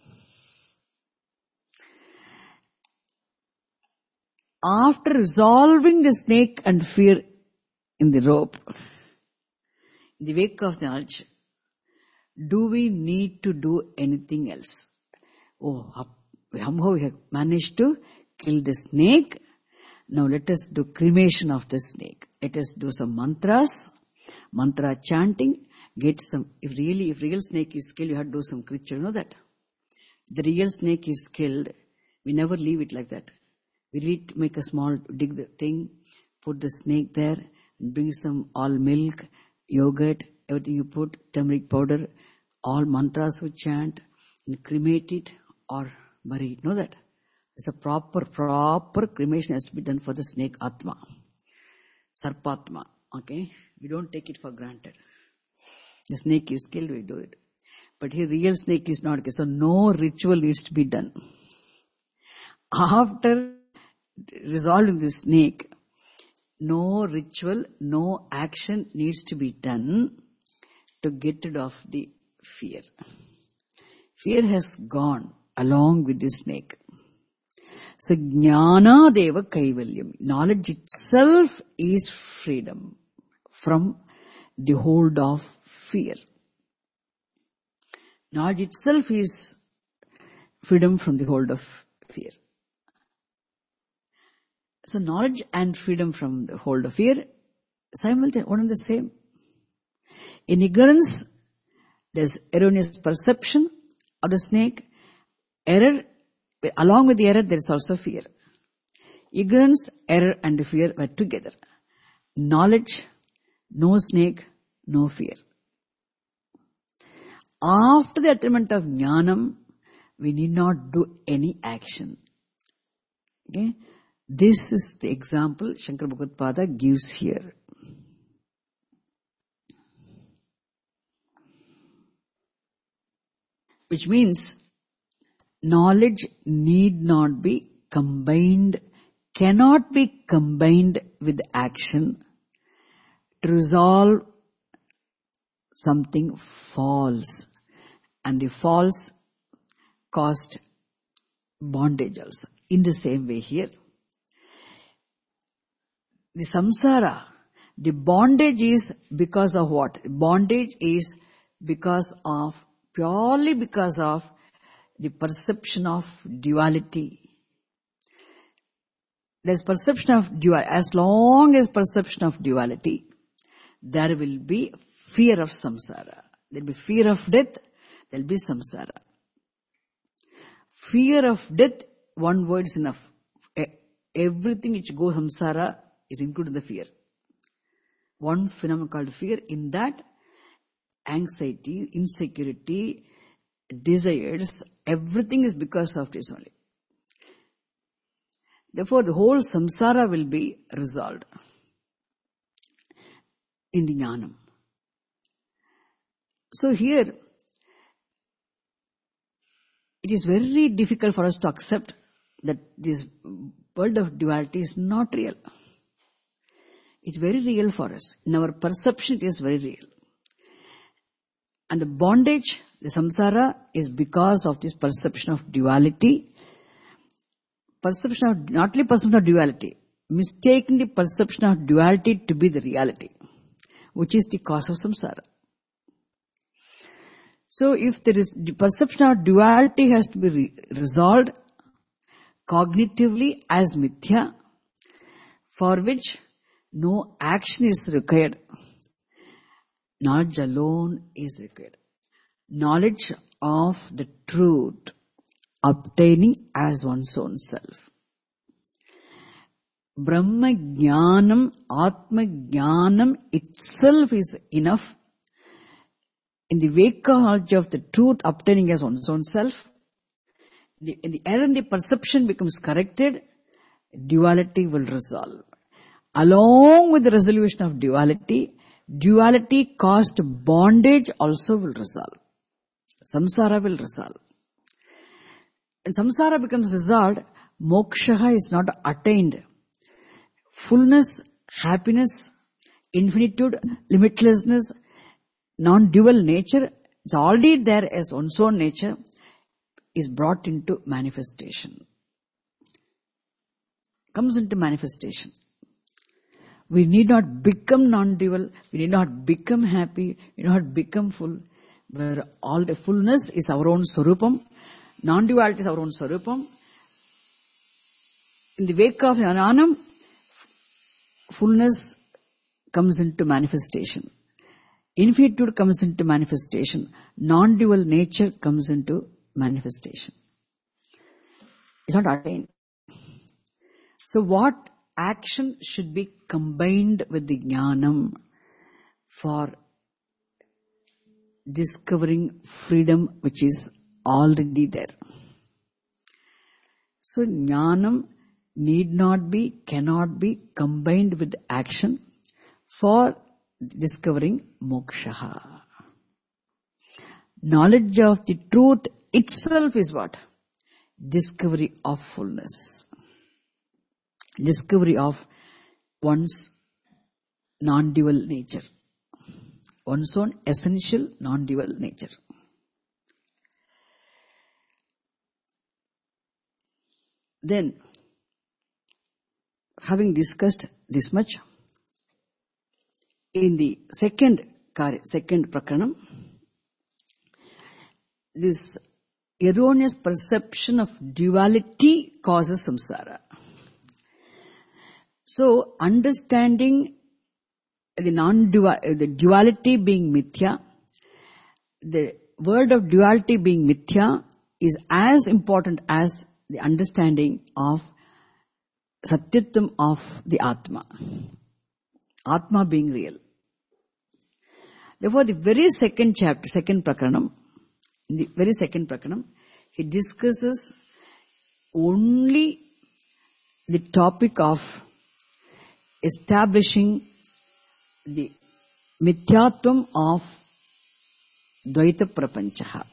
After resolving the snake and fear in the rope, in the wake of the knowledge, do we need to do anything else? Oh, somehow we have managed to kill the snake. Now let us do cremation of the snake. Let us do some mantras, mantra chanting, get some, if real snake is killed, you have to do some ritual, you know that. The real snake is killed, we never leave it like that. We need to make a small, dig the thing, put the snake there, and bring some all milk, yogurt, everything you put, turmeric powder, all mantras we chant, and cremate it or bury it. Know that? It's a proper cremation has to be done for the snake Atma. Sarpatma. Okay? We don't take it for granted. The snake is killed, we do it. But here real snake is not killed, so no ritual needs to be done. After resolving the snake, no ritual, no action needs to be done to get rid of the fear. Fear has gone along with the snake. So jnana deva kaivalyam. Knowledge itself is freedom from the hold of fear. Knowledge itself is freedom from the hold of fear. So knowledge and freedom from the hold of fear, simultaneously, one and the same. In ignorance, there's erroneous perception of the snake. Error, along with the error, there is also fear. Ignorance, error and fear were together. Knowledge, no snake, no fear. After the attainment of jnanam, we need not do any action. Okay? This is the example Shankara Bhagavad gives here. Which means knowledge need not be combined, cannot be combined with action to resolve something false. And the false caused bondage also. In the same way here. The samsara, the bondage is because of what? Bondage is purely because of the perception of duality. There's perception of duality. As long as perception of duality, there will be fear of samsara. There will be fear of death, there will be samsara. Fear of death, one word is enough. Everything which goes samsara is included in the fear. One phenomenon called fear, in that anxiety, insecurity, desires, everything is because of this only. Therefore, the whole samsara will be resolved in the jnanam. So here, it is very difficult for us to accept that this world of duality is not real. It's very real for us. In our perception, it is very real. And the bondage, the samsara, is because of this perception of duality. Not only perception of duality, mistaking the perception of duality to be the reality, which is the cause of samsara. So if there is the perception of duality has to be resolved cognitively as mithya, for which no action is required. Knowledge alone is required. Knowledge of the truth, obtaining as one's own self. Brahma Jnanam, Atma Jnanam itself is enough in the wake of the truth obtaining as one's own self, in the error in the perception becomes corrected, duality will resolve. Along with the resolution of duality, duality caused bondage also will resolve. Samsara will resolve. When samsara becomes resolved, moksha is not attained. Fullness, happiness, infinitude, limitlessness, non-dual nature, it's already there as one's own nature, is brought into manifestation. Comes into manifestation. We need not become non-dual, we need not become happy, we need not become full, where all the fullness is our own Swarupam, non-duality is our own Swarupam. In the wake of Jnanam, fullness comes into manifestation. Infinitude comes into manifestation. Non-dual nature comes into manifestation. It's not attained. So what action should be combined with the jnanam for discovering freedom which is already there? So jnanam need not be, cannot be combined with action for discovering moksha. Knowledge of the truth itself is what? Discovery of fullness. Discovery of one's non-dual nature. One's own essential non-dual nature. Then, having discussed this much, in the second prakranam, this erroneous perception of duality causes samsara. So, understanding the duality being mithya, the word of duality being mithya is as important as the understanding of satyatvam of the Atma. Atma being real. Therefore, the very second chapter, second prakranam, in the very second prakranam, he discusses only the topic of establishing the mithyatvam of Dvaita Prapanchaha.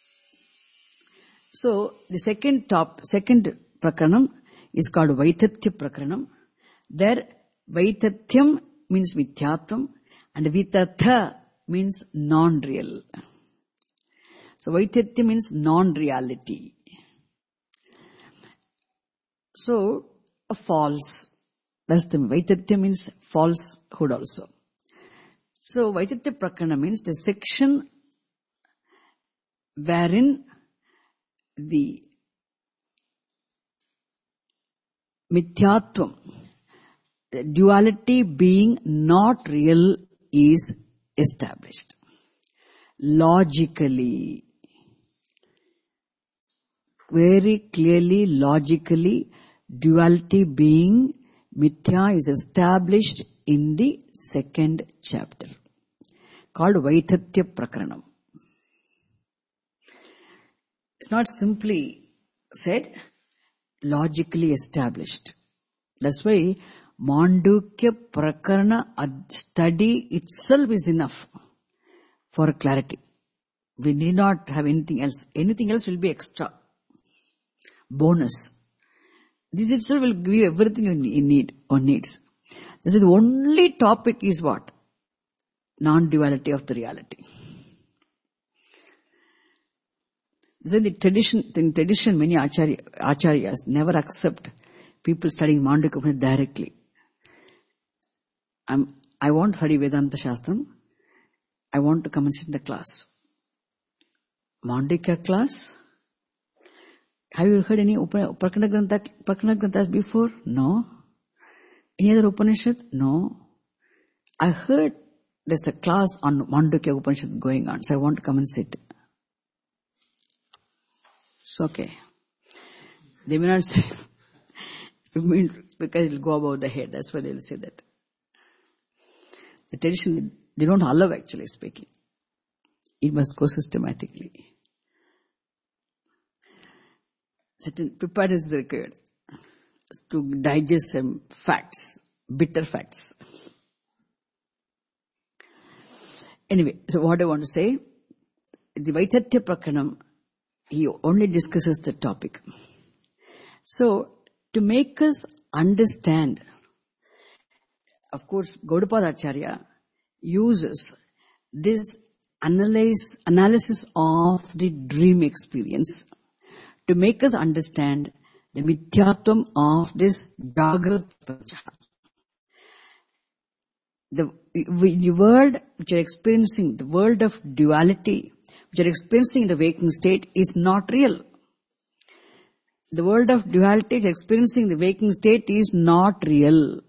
So, the second prakranam is called Vaithathya Prakranam. There, Vaithathyam means mithyatvam and Vitatha means non-real. So, Vaithathya means non-reality. So, a false. That's the Vaithathya means falsehood also. So, Vaithathya Prakranam means the section wherein the mithyatvam, the duality being not real, is established. Logically, very clearly, logically, duality being mithya is established in the second chapter, called Vaithathya Prakranam. It's not simply said, logically established. That's why Mandukya Prakarana study itself is enough for clarity. We need not have anything else. Anything else will be extra. Bonus. This itself will give you everything you need or needs. This is the only topic is what? Non-duality of the reality. So in tradition, many acharyas never accept people studying Mandukya Upanishad directly. I want to study Vedanta Shastram. I want to come and sit in the class. Mandukya class? Have you heard any Prakana Granthas before? No. Any other Upanishad? No. I heard there's a class on Mandukya Upanishad going on, so I want to come and sit. It's okay. They may not say, because it will go above the head. That's why they will say that. The tradition, they don't allow actually speaking. It must go systematically. Certain preparedness is required to digest some facts, bitter facts. Anyway, so what I want to say, the Vaitatya Prakranam, he only discusses the topic. So, to make us understand, of course, Gaudapada Acharya uses this analysis of the dream experience to make us understand the mithyatvam of this Jagrat Prapancha. The world which you're experiencing, the world of duality, which you're experiencing in the waking state is not real. The world of duality which you're experiencing in the waking state is not real.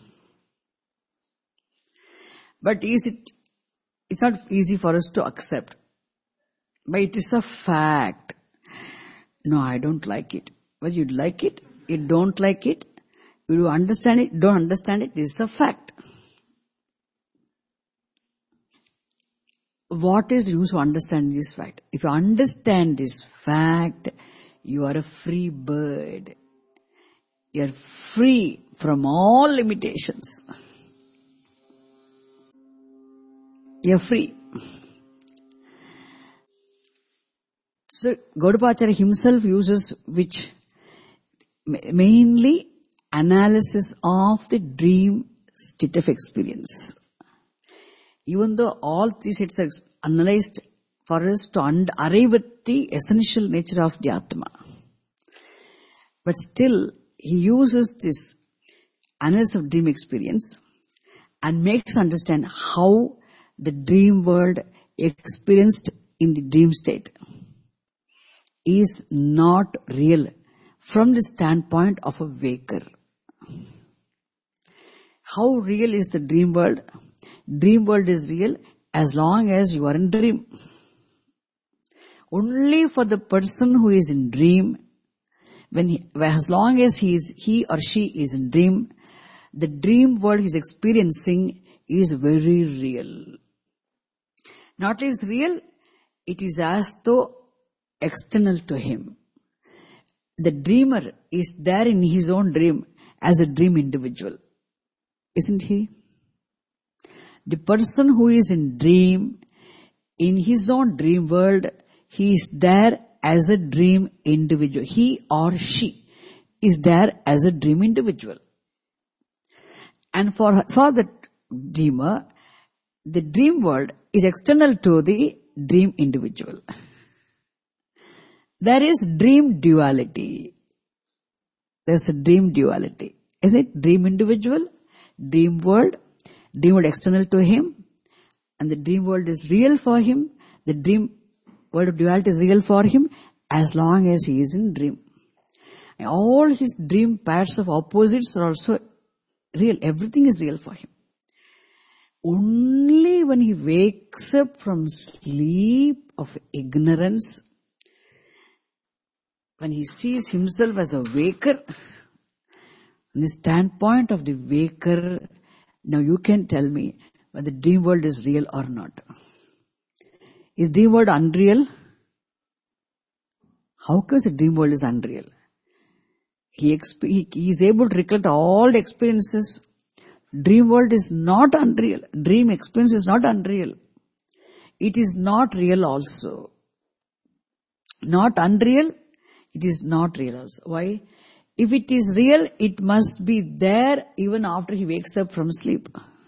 But it's not easy for us to accept. But it is a fact. No, I don't like it. Whether you like it, you don't like it, you understand it, don't understand it, this is a fact. What is the use of understanding this fact? If you understand this fact, you are a free bird. You are free from all limitations. You are free. So, Gaudapada himself uses which mainly analysis of the dream state of experience. Even though all these states are analyzed for us to arrive at the essential nature of the Atma. But still, he uses this analysis of dream experience and makes us understand how the dream world experienced in the dream state is not real from the standpoint of a waker. How real is the dream world? Dream world is real as long as you are in dream. Only for the person who is in dream, as long as he or she is in dream, the dream world he is experiencing is very real. Not only is real, it is as though external to him. The dreamer is there in his own dream as a dream individual. Isn't he? The person who is in dream, in his own dream world, he is there as a dream individual. He or she is there as a dream individual. And for the dreamer, the dream world is external to the dream individual. There is dream duality. There's a dream duality. Is it dream individual, dream world external to him, and the dream world is real for him. The dream world of duality is real for him as long as he is in dream. And all his dream pairs of opposites are also real. Everything is real for him. Only when he wakes up from sleep of ignorance, when he sees himself as a waker, from the standpoint of the waker, now you can tell me whether the dream world is real or not. Is dream world unreal? How come the dream world is unreal? He is able to recollect all the experiences. Dream world is not unreal. Dream experience is not unreal. It is not real also. Not unreal, it is not real also. Why? If it is real, it must be there even after he wakes up from sleep.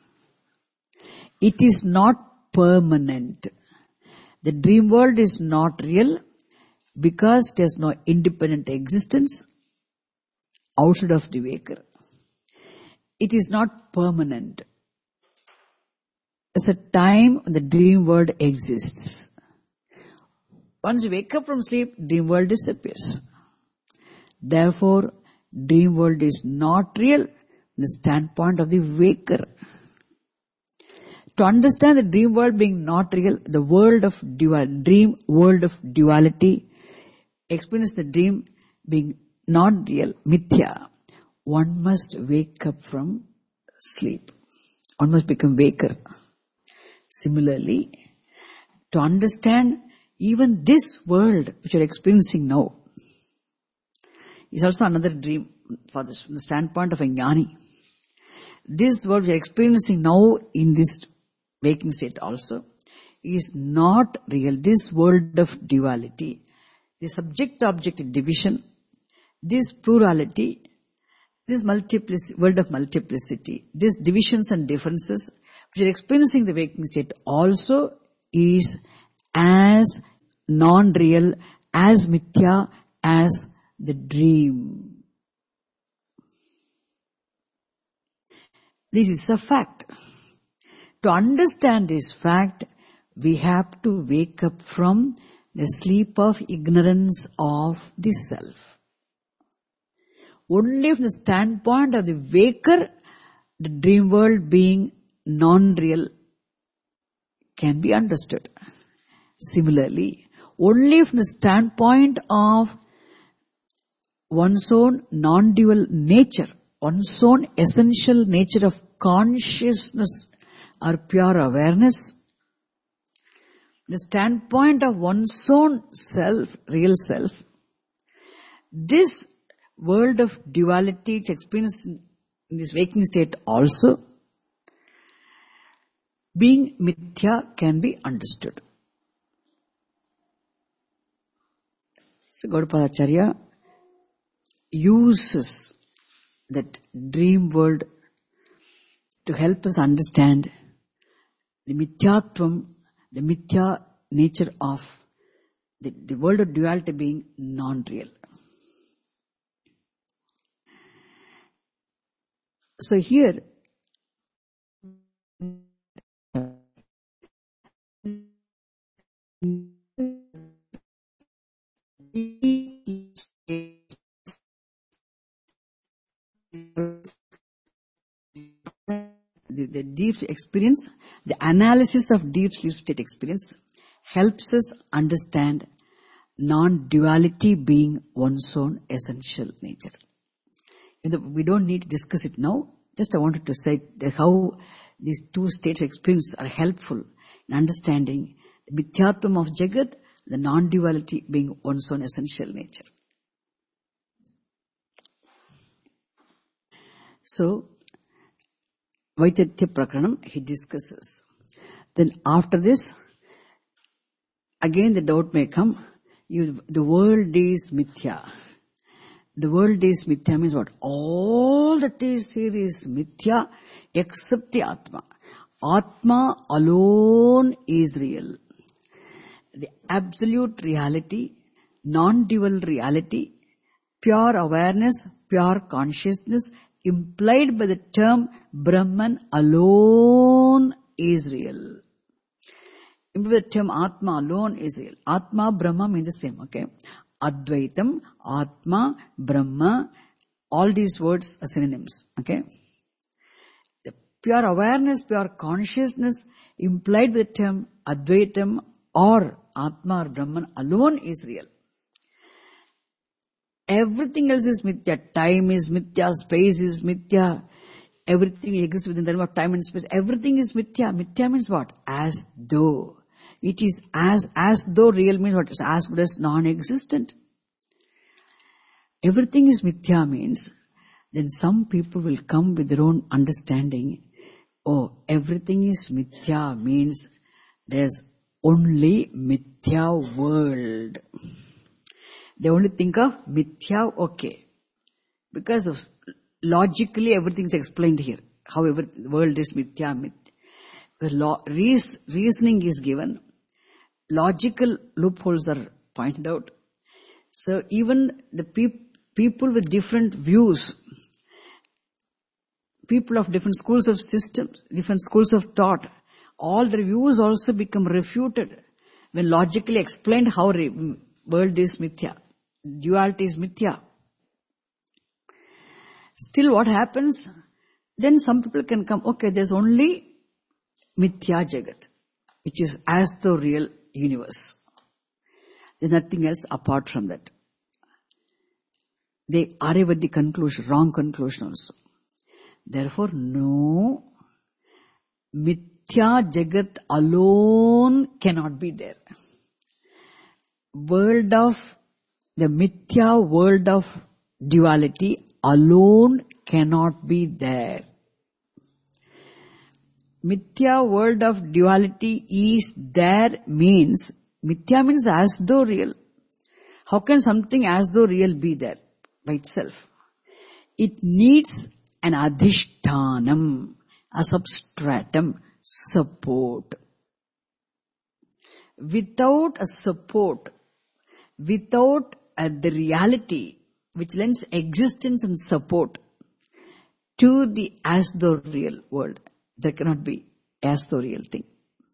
It is not permanent. The dream world is not real because there is no independent existence outside of the waker. It is not permanent. There's a time when the dream world exists. Once you wake up from sleep, dream world disappears. Therefore, dream world is not real from the standpoint of the waker. To understand the dream world being not real, the dream world of duality, experience the dream being not real, mithya, one must wake up from sleep. One must become waker. Similarly, to understand even this world which you are experiencing now is also another dream for this, from the standpoint of a jnani. This world we are experiencing now in this waking state also is not real. This world of duality, the subject-object division, this plurality, this world of multiplicity, these divisions and differences which are experiencing the waking state also is as non-real, as mithya, as the dream. This is a fact. To understand this fact, we have to wake up from the sleep of ignorance of the self. Only from the standpoint of the waker, the dream world being non-real can be understood. Similarly, only from the standpoint of one's own non-dual nature, one's own essential nature of consciousness or pure awareness, the standpoint of one's own self, real self, this world of duality which experience in this waking state also, being mithya, can be understood. So Gaudapada Acharya uses that dream world to help us understand the mithyatvam, the mithya nature of the world of duality being non-real. So here, the deep experience, the analysis of deep sleep state experience helps us understand non-duality being one's own essential nature. We don't need to discuss it now. Just I wanted to say how these two states of experience are helpful in understanding the mithyatvam of Jagat, the non-duality being one's own essential nature. So, Vaityathya Prakaranam, he discusses. Then after this, again the doubt may come, the world is mithya. The world is mithya means what? All that is here is mithya except the Atma. Atma alone is real. The absolute reality, non-dual reality, pure awareness, pure consciousness, implied by the term Brahman alone is real. Implied by the term Atma alone is real. Atma, Brahma mean the same, okay? Advaitam, Atma, Brahma, all these words are synonyms, okay? The pure awareness, pure consciousness implied by the term Advaitam or Atma or Brahman alone is real. Everything else is mithya. Time is mithya, space is mithya, everything exists within the realm of time and space. Everything is mithya. Mithya means what? As though. It is as though real means what? It's as good as non-existent. Everything is mithya means, then some people will come with their own understanding. Oh, everything is mithya means there's only mithya world. They only think of mithya, okay. Because of logically everything is explained here. However, the world is mithya. Reasoning is given. Logical loopholes are pointed out. So even the people with different views, people of different schools of systems, different schools of thought, all their views also become refuted when logically explained how world is mithya. Duality is mithya. Still what happens? Then some people can come, okay, there's only mithya jagat, which is as the real universe. There's nothing else apart from that. They arrive at the conclusion, wrong conclusion also. Therefore, no Mithya Jagat alone cannot be there. The Mithya world of duality alone cannot be there. Mithya world of duality is there means, Mithya means as though real. How can something as though real be there by itself? It needs an adhishtanam, a substratum, support. Without a support, without the reality which lends existence and support to the as though real world, there cannot be as though real thing.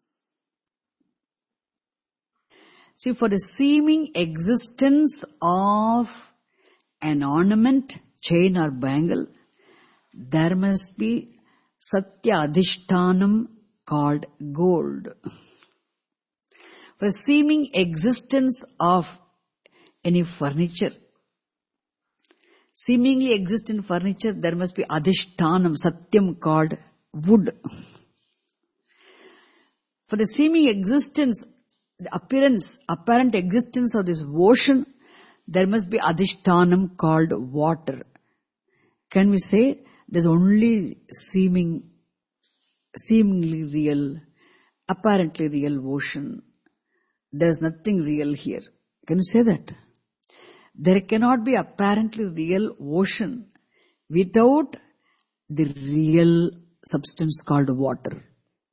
See, for the seeming existence of an ornament, chain or bangle, there must be Satya Adhishtanam called gold. For the seeming existence of any furniture, seemingly existent furniture, there must be Adhishtanam, Satyam called wood. For the seeming existence, the apparent existence of this ocean, there must be Adhishtanam called water. Can we say there's only seemingly real, apparently real ocean? There's nothing real here. Can you say that? There cannot be apparently real ocean without the real substance called water.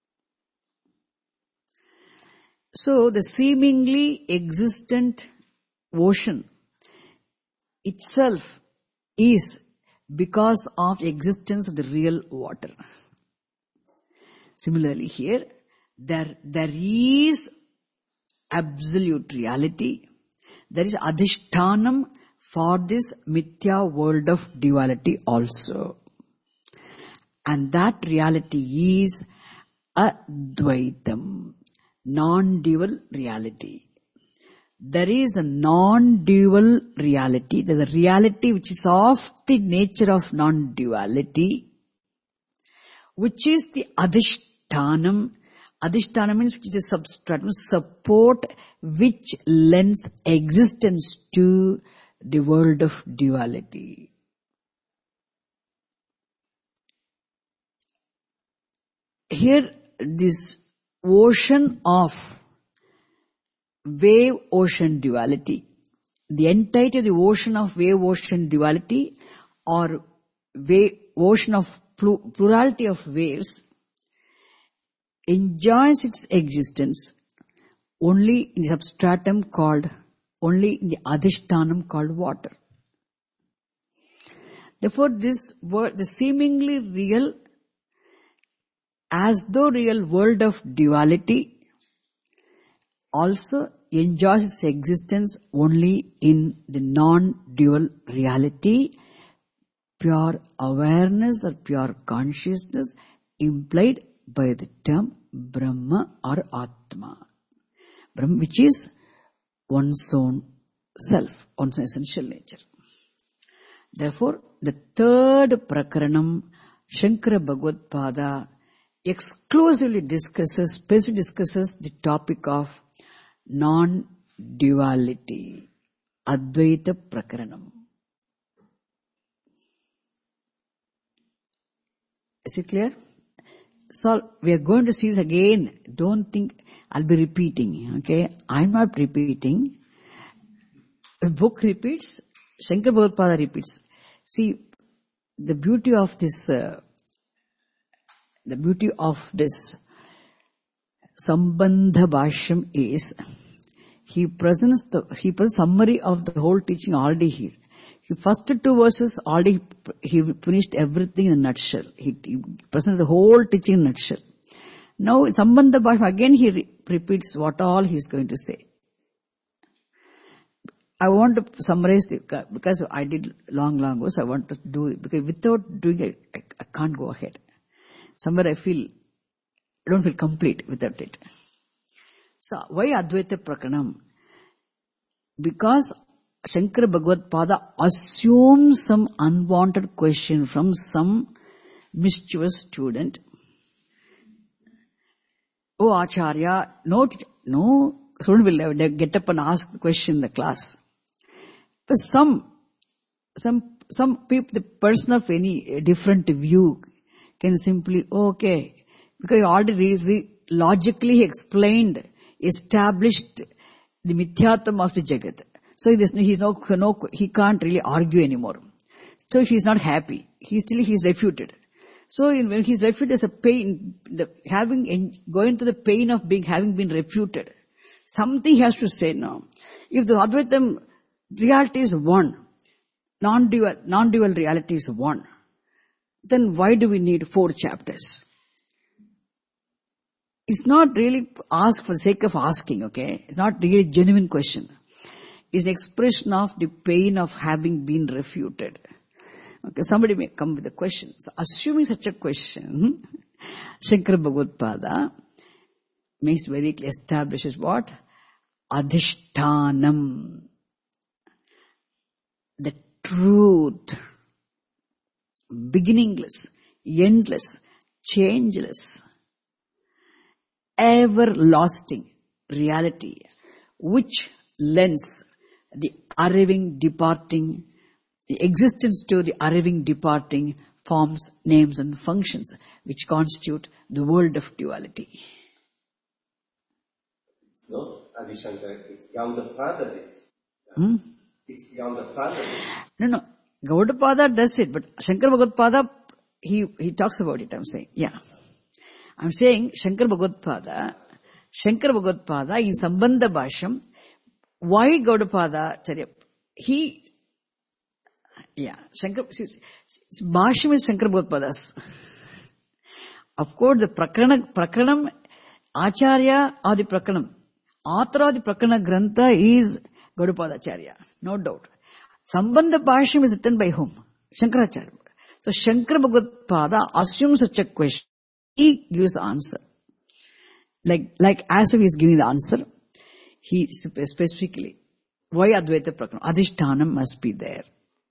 So the seemingly existent ocean itself is because of the existence of the real water. Similarly here, there is absolute reality. There is adhishtanam for this mithya world of duality also. And that reality is Advaitam, non-dual reality. There is a non-dual reality. There is a reality which is of the nature of non-duality, which is the adhishtanam. Adhishtanam means which is the substratum, support which lends existence to the world of duality. Here, this ocean of wave-ocean duality, the entirety of the ocean of wave-ocean duality or ocean of plurality of waves enjoys its existence only in the substratum only in the adhishtanam called water. Therefore, the seemingly real, as though real world of duality also enjoys its existence only in the non-dual reality, pure awareness or pure consciousness implied by the term Brahma or Atma. Brahma, which is one's own self, one's essential nature. Therefore, the third prakaranam, Shankara Bhagavad Pada, exclusively discusses the topic of non-duality, Advaita Prakaranam. Is it clear? So, we are going to see this again. Don't think I'll be repeating, okay? I'm not repeating. The book repeats, Shankara Bhagavad Pada repeats. See, the beauty of this Sambandha Bhashyam is, he presents summary of the whole teaching already here. The first two verses already he finished everything in a nutshell. He presents the whole teaching in a nutshell. Now in Sambandha Bhashyam again he repeats what all he is going to say. I want to summarize because I did long ago, so I want to do it, because without doing it I can't go ahead. Somewhere I don't feel complete without it. So why Advaita Prakaranam? Because Shankara Bhagavad Pada assumes some unwanted question from some mischievous student, Oh, Acharya, no student will ever get up and ask the question in the class. But some people, the person of any different view can simply, okay, because he already logically explained, established the mithyatvam of the Jagat. So he can't really argue anymore. So he's not happy. He's refuted. So when he's refuted, there's a pain, going to the pain of having been refuted. Something he has to say now. If the Advaitam reality is one, non-dual reality is one, then why do we need 4 chapters? It's not really asked for the sake of asking, okay? It's not really a genuine question. It's an expression of the pain of having been refuted. Okay, somebody may come with a question. So assuming such a question, Shankara Bhagavad makes very clear, establishes what? Adhishtanam. The truth, beginningless, endless, changeless, everlasting reality, which lends the arriving, departing, the existence to the arriving, departing forms, names and functions which constitute the world of duality. No, Adi Shankara, it's Gaudapada. It's Gaudapada. No. Gaudapada does it, but Shankara Bhagavad he talks about it, I'm saying. Yeah. I'm saying Shankara Bhagavad in Sambandha Bhashyam, why Gaudapada Charya? Bhashyam is Shankara Bhagavad. Of course, the Prakranam, Acharya or the Prakranam, author of the Prakrana Grantha is Gaudapada Acharya, no doubt. Sambandha Bhashyam is written by whom? Shankaracharya. So Shankara Bhagavad assumes such a question. He gives the answer. Like as if he is giving the answer, he specifically, why Advaita Prakranam? Adhishtanam must be there.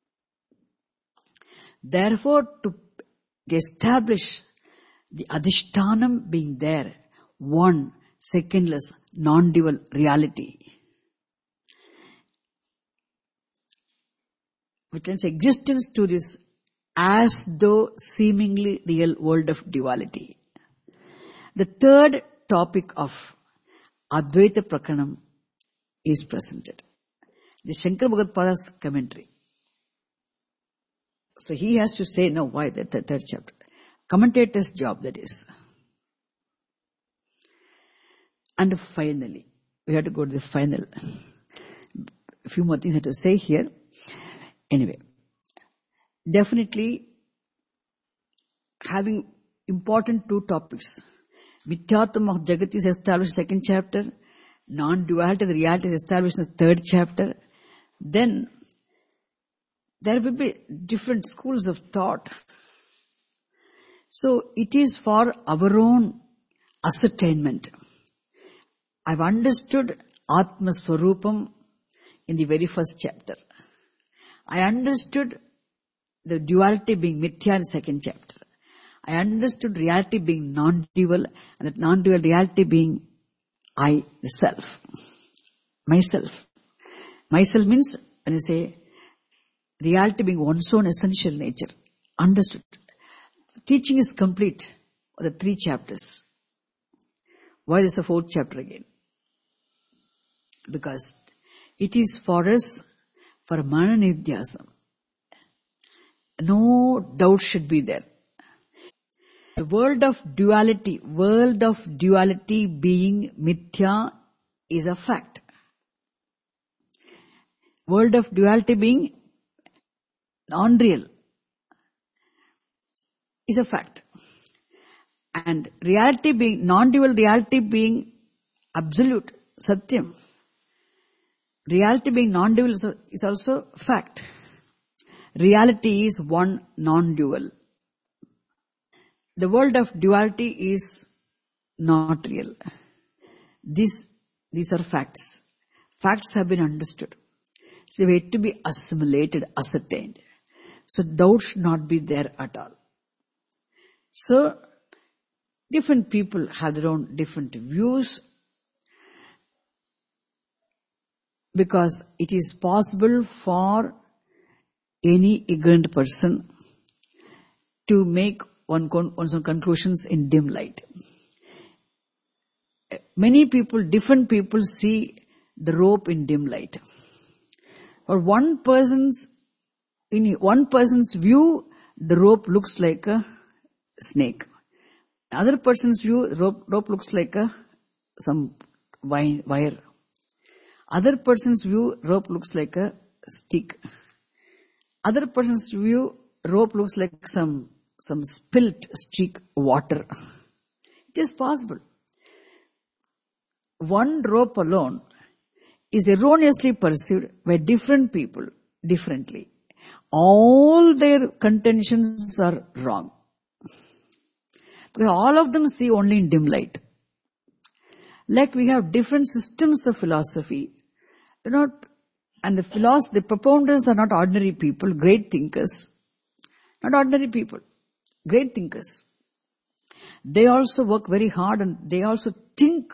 Therefore, to establish the Adhishtanam being there, one, secondless, non-dual reality, which lends existence to this as though seemingly real world of duality. The third topic of Advaita Prakranam is presented. The Shankara Bhagavad commentary. So he has to say, no, why the third chapter? Commentator's job, that is. And finally, we have to go to the final. A few more things I have to say here. Anyway, definitely having important 2 topics. Mithyatvam of Jagat is established in the 2nd chapter. Non-duality of the reality is established in the 3rd chapter. Then there will be different schools of thought. So it is for our own ascertainment. I've understood Atma Swarupam in the very first chapter. I understood the duality being mithya in the 2nd chapter. I understood reality being non-dual, and that non-dual reality being I, the self. Myself. Myself means, when I say reality being one's own essential nature. Understood. Teaching is complete for the 3 chapters. Why there's a 4th chapter again? Because it is for us, for Mananidhyasam. No doubt should be there. The world of duality being mithya is a fact. World of duality being non-real is a fact. And reality being, non-dual reality being absolute, satyam. Reality being non-dual is also fact. Reality is one, non-dual. The world of duality is not real. These are facts. Facts have been understood. So they have to be assimilated, ascertained. So doubt should not be there at all. So Different people have their own different views, because it is possible for any ignorant person to make one's own conclusions in dim light. Many people, different people see the rope in dim light. For one person's view, the rope looks like a snake. Another person's view, rope looks like some wire. Other person's view, rope looks like a stick. Other person's view, rope looks like some spilt streak water. It is possible. One rope alone is erroneously perceived by different people differently. All their contentions are wrong. Because all of them see only in dim light. Like we have different systems of philosophy. And the propounders are not ordinary people, great thinkers. Not ordinary people, great thinkers. They also work very hard, and they also think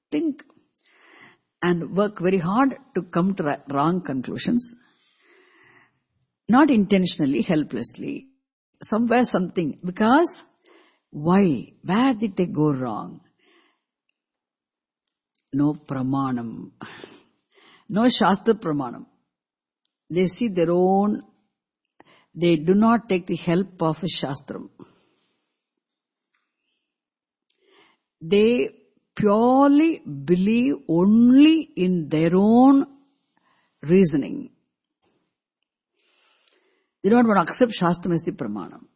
and work very hard to come to wrong conclusions. Not intentionally, helplessly. Somewhere something. Because why? Where did they go wrong? No pramanam. No shastra pramanam. They see their own. They do not take the help of a shastram. They purely believe only in their own reasoning. They don't want to accept shastram as the pramanam.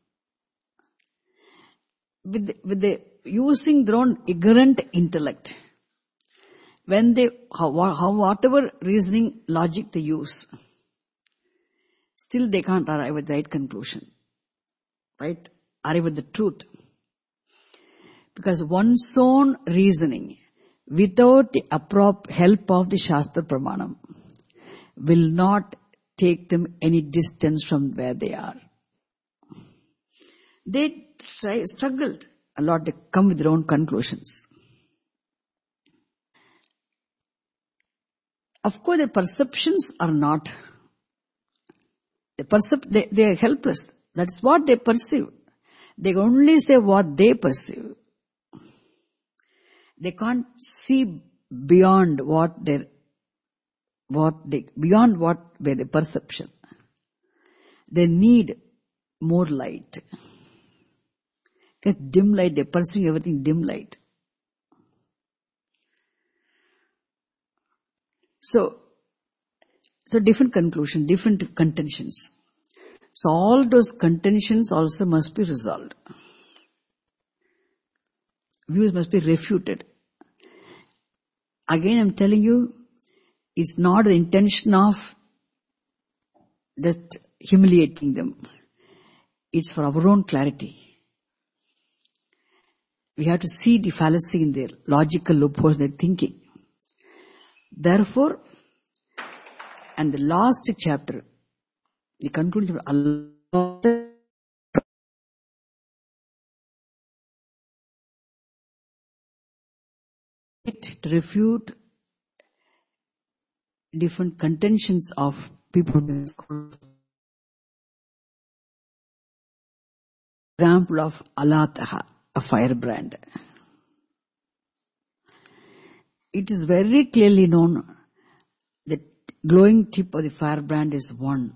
With the using their own ignorant intellect, when they whatever reasoning logic they use, still they can't arrive at the right conclusion, right? Arrive at the truth. Because one's own reasoning, without the help of the Shastra Pramanam, will not take them any distance from where they are. They struggled a lot. They come with their own conclusions. Of course, their perceptions are not. They are helpless. That's what they perceive. They only say what they perceive. They can't see beyond their perception. They need more light. Because dim light, they perceive everything dim light. So different conclusion, different contentions. So all those contentions also must be resolved. Views must be refuted. Again, I'm telling you, it's not the intention of just humiliating them. It's for our own clarity. We have to see the fallacy in their logical loopholes, their thinking. Therefore, and the last chapter, the conclusion of Allah, to refute different contentions of people. Example of Alataha, a firebrand. It is very clearly known that glowing tip of the firebrand is one.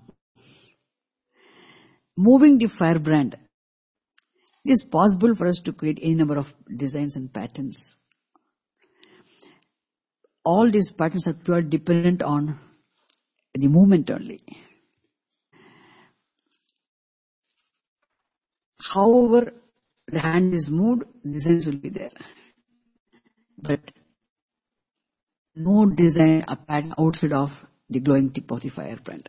Moving the firebrand, it is possible for us to create any number of designs and patterns. All these patterns are purely dependent on the movement only. However the hand is moved, designs will be there. But no design or pattern outside of the glowing tip of the firebrand.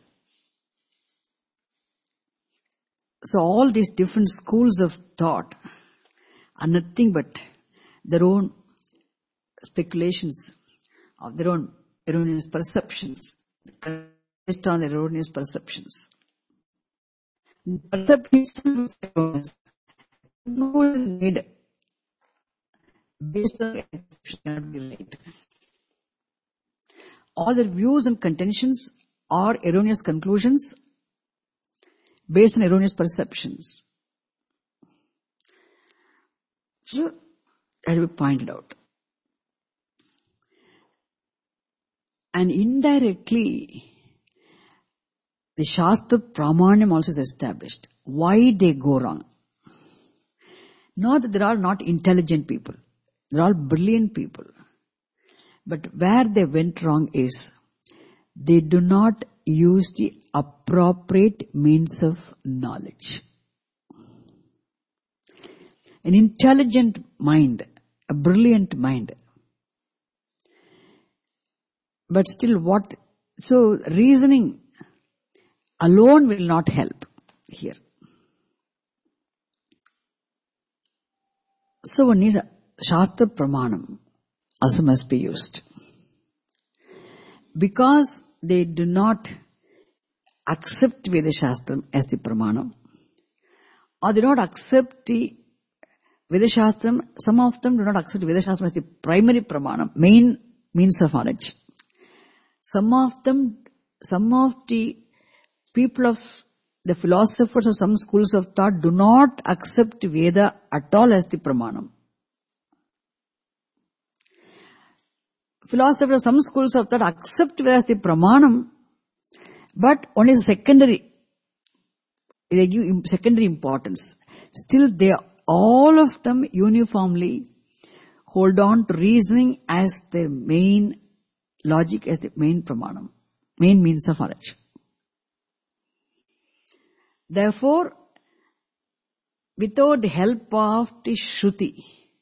So all these different schools of thought are nothing but their own speculations of their own erroneous perceptions, based on their erroneous perceptions. Perceptions no need based on should not be right. All their views and contentions are erroneous conclusions based on erroneous perceptions. So, as we pointed out. And indirectly, the Shastra Pramanyam also is established. Why they go wrong? Not that there are not intelligent people. They're all brilliant people. But where they went wrong is, they do not use the appropriate means of knowledge. An intelligent mind, a brilliant mind. But still so reasoning alone will not help here. So one needs a Shastra Pramanam also must be used. Because they do not accept Veda Shastram as the Pramanam, or they don't accept the Veda Shastram, some of them do not accept Veda Shastram as the primary Pramanam, main means of knowledge. Some of the people of the philosophers of some schools of thought do not accept Veda at all as the Pramanam. Philosophers of some schools of thought accept Veda as the Pramanam, but only secondary. They give secondary importance. Still, all of them uniformly hold on to reasoning as their main logic, as the main Pramanam, main means of knowledge. Therefore, without the help of the Shruti,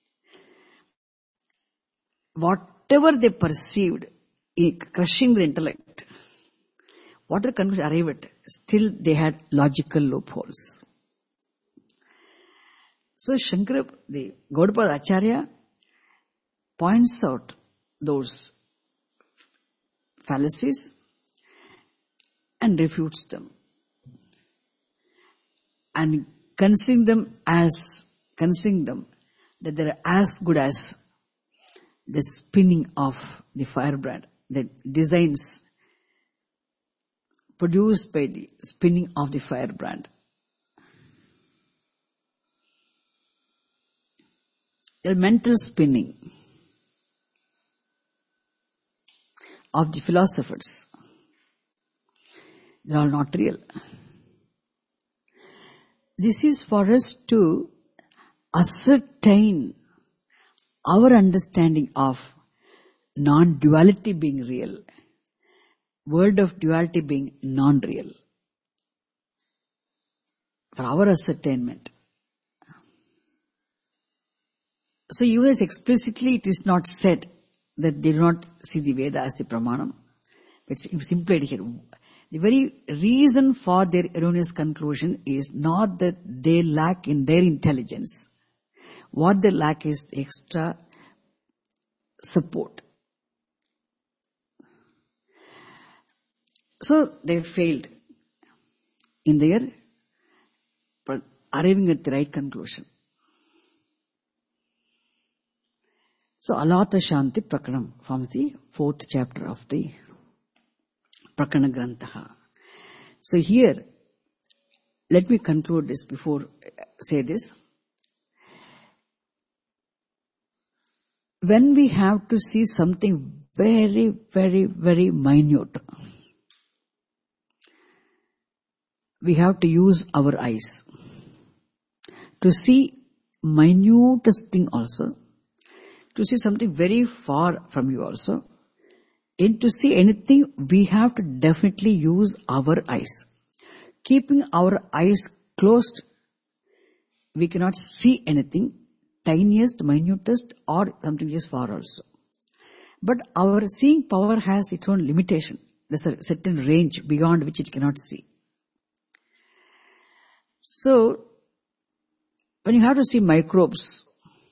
whatever they perceived, crushing their intellect, whatever conclusion arrived at, still they had logical loopholes. So Shankara, the Gaudapada Acharya, points out those fallacies and refutes them, and considering them that they are as good as the spinning of the firebrand, the designs produced by the spinning of the firebrand. The mental spinning of the philosophers, they are not real. This is for us to ascertain our understanding of non-duality being real, world of duality being non-real. For our ascertainment. So even as explicitly it is not said that they do not see the Veda as the Pramanam, but it's implied here. The very reason for their erroneous conclusion is not that they lack in their intelligence. What they lack is extra support. So they failed in their arriving at the right conclusion. So Alata Shanti Prakanam forms the 4th chapter of the Prakana Grantaha. So here, let me conclude this before I say this. When we have to see something very, very, very minute, we have to use our eyes. To see minutest thing also, to see something very far from you also, and to see anything, we have to definitely use our eyes. Keeping our eyes closed, we cannot see anything, tiniest, minutest, or something which is far also. But our seeing power has its own limitation. There's a certain range beyond which it cannot see. So, when you have to see microbes,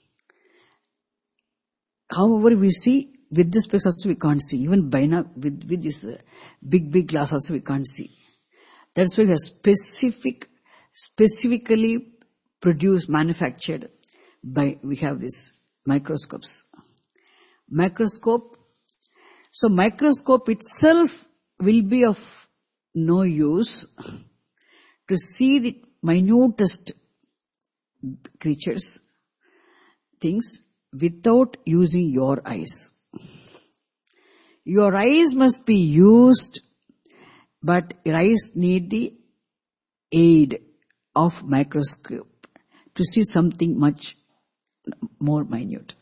however we see, with this specs also we can't see. Even with this big glass also we can't see. That's why we have specifically produced, manufactured we have this Microscopes. Microscope. So microscope itself will be of no use to see the minutest creatures, things, without using your eyes. Your eyes must be used, but your eyes need the aid of microscope to see something much more minute.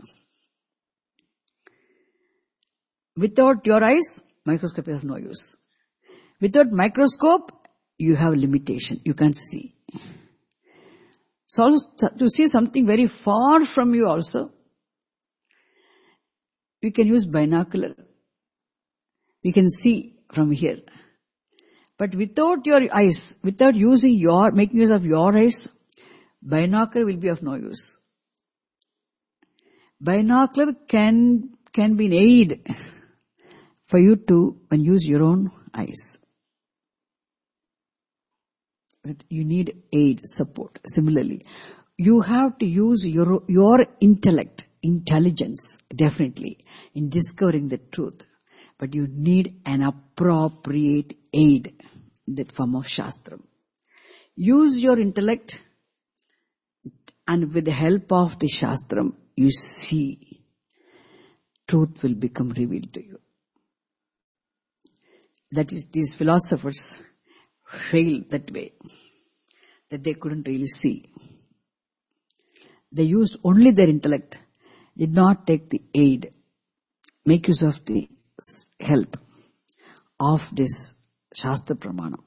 Without your eyes, microscope is of no use. Without microscope, you have limitation. You can't see. So also to see something very far from you also, you can use binocular. We can see from here. But without your eyes, without making use of your eyes, binocular will be of no use. Binocular can be an aid for you to use your own eyes. You need aid, support. Similarly, you have to use your intellect, intelligence, definitely, in discovering the truth. But you need an appropriate aid in that form of Shastram. Use your intellect, and with the help of the Shastram, you see, truth will become revealed to you. That is, these philosophers failed that way, that they couldn't really see. They used only their intellect, did not take the aid, make use of the help of this Shastra Pramana.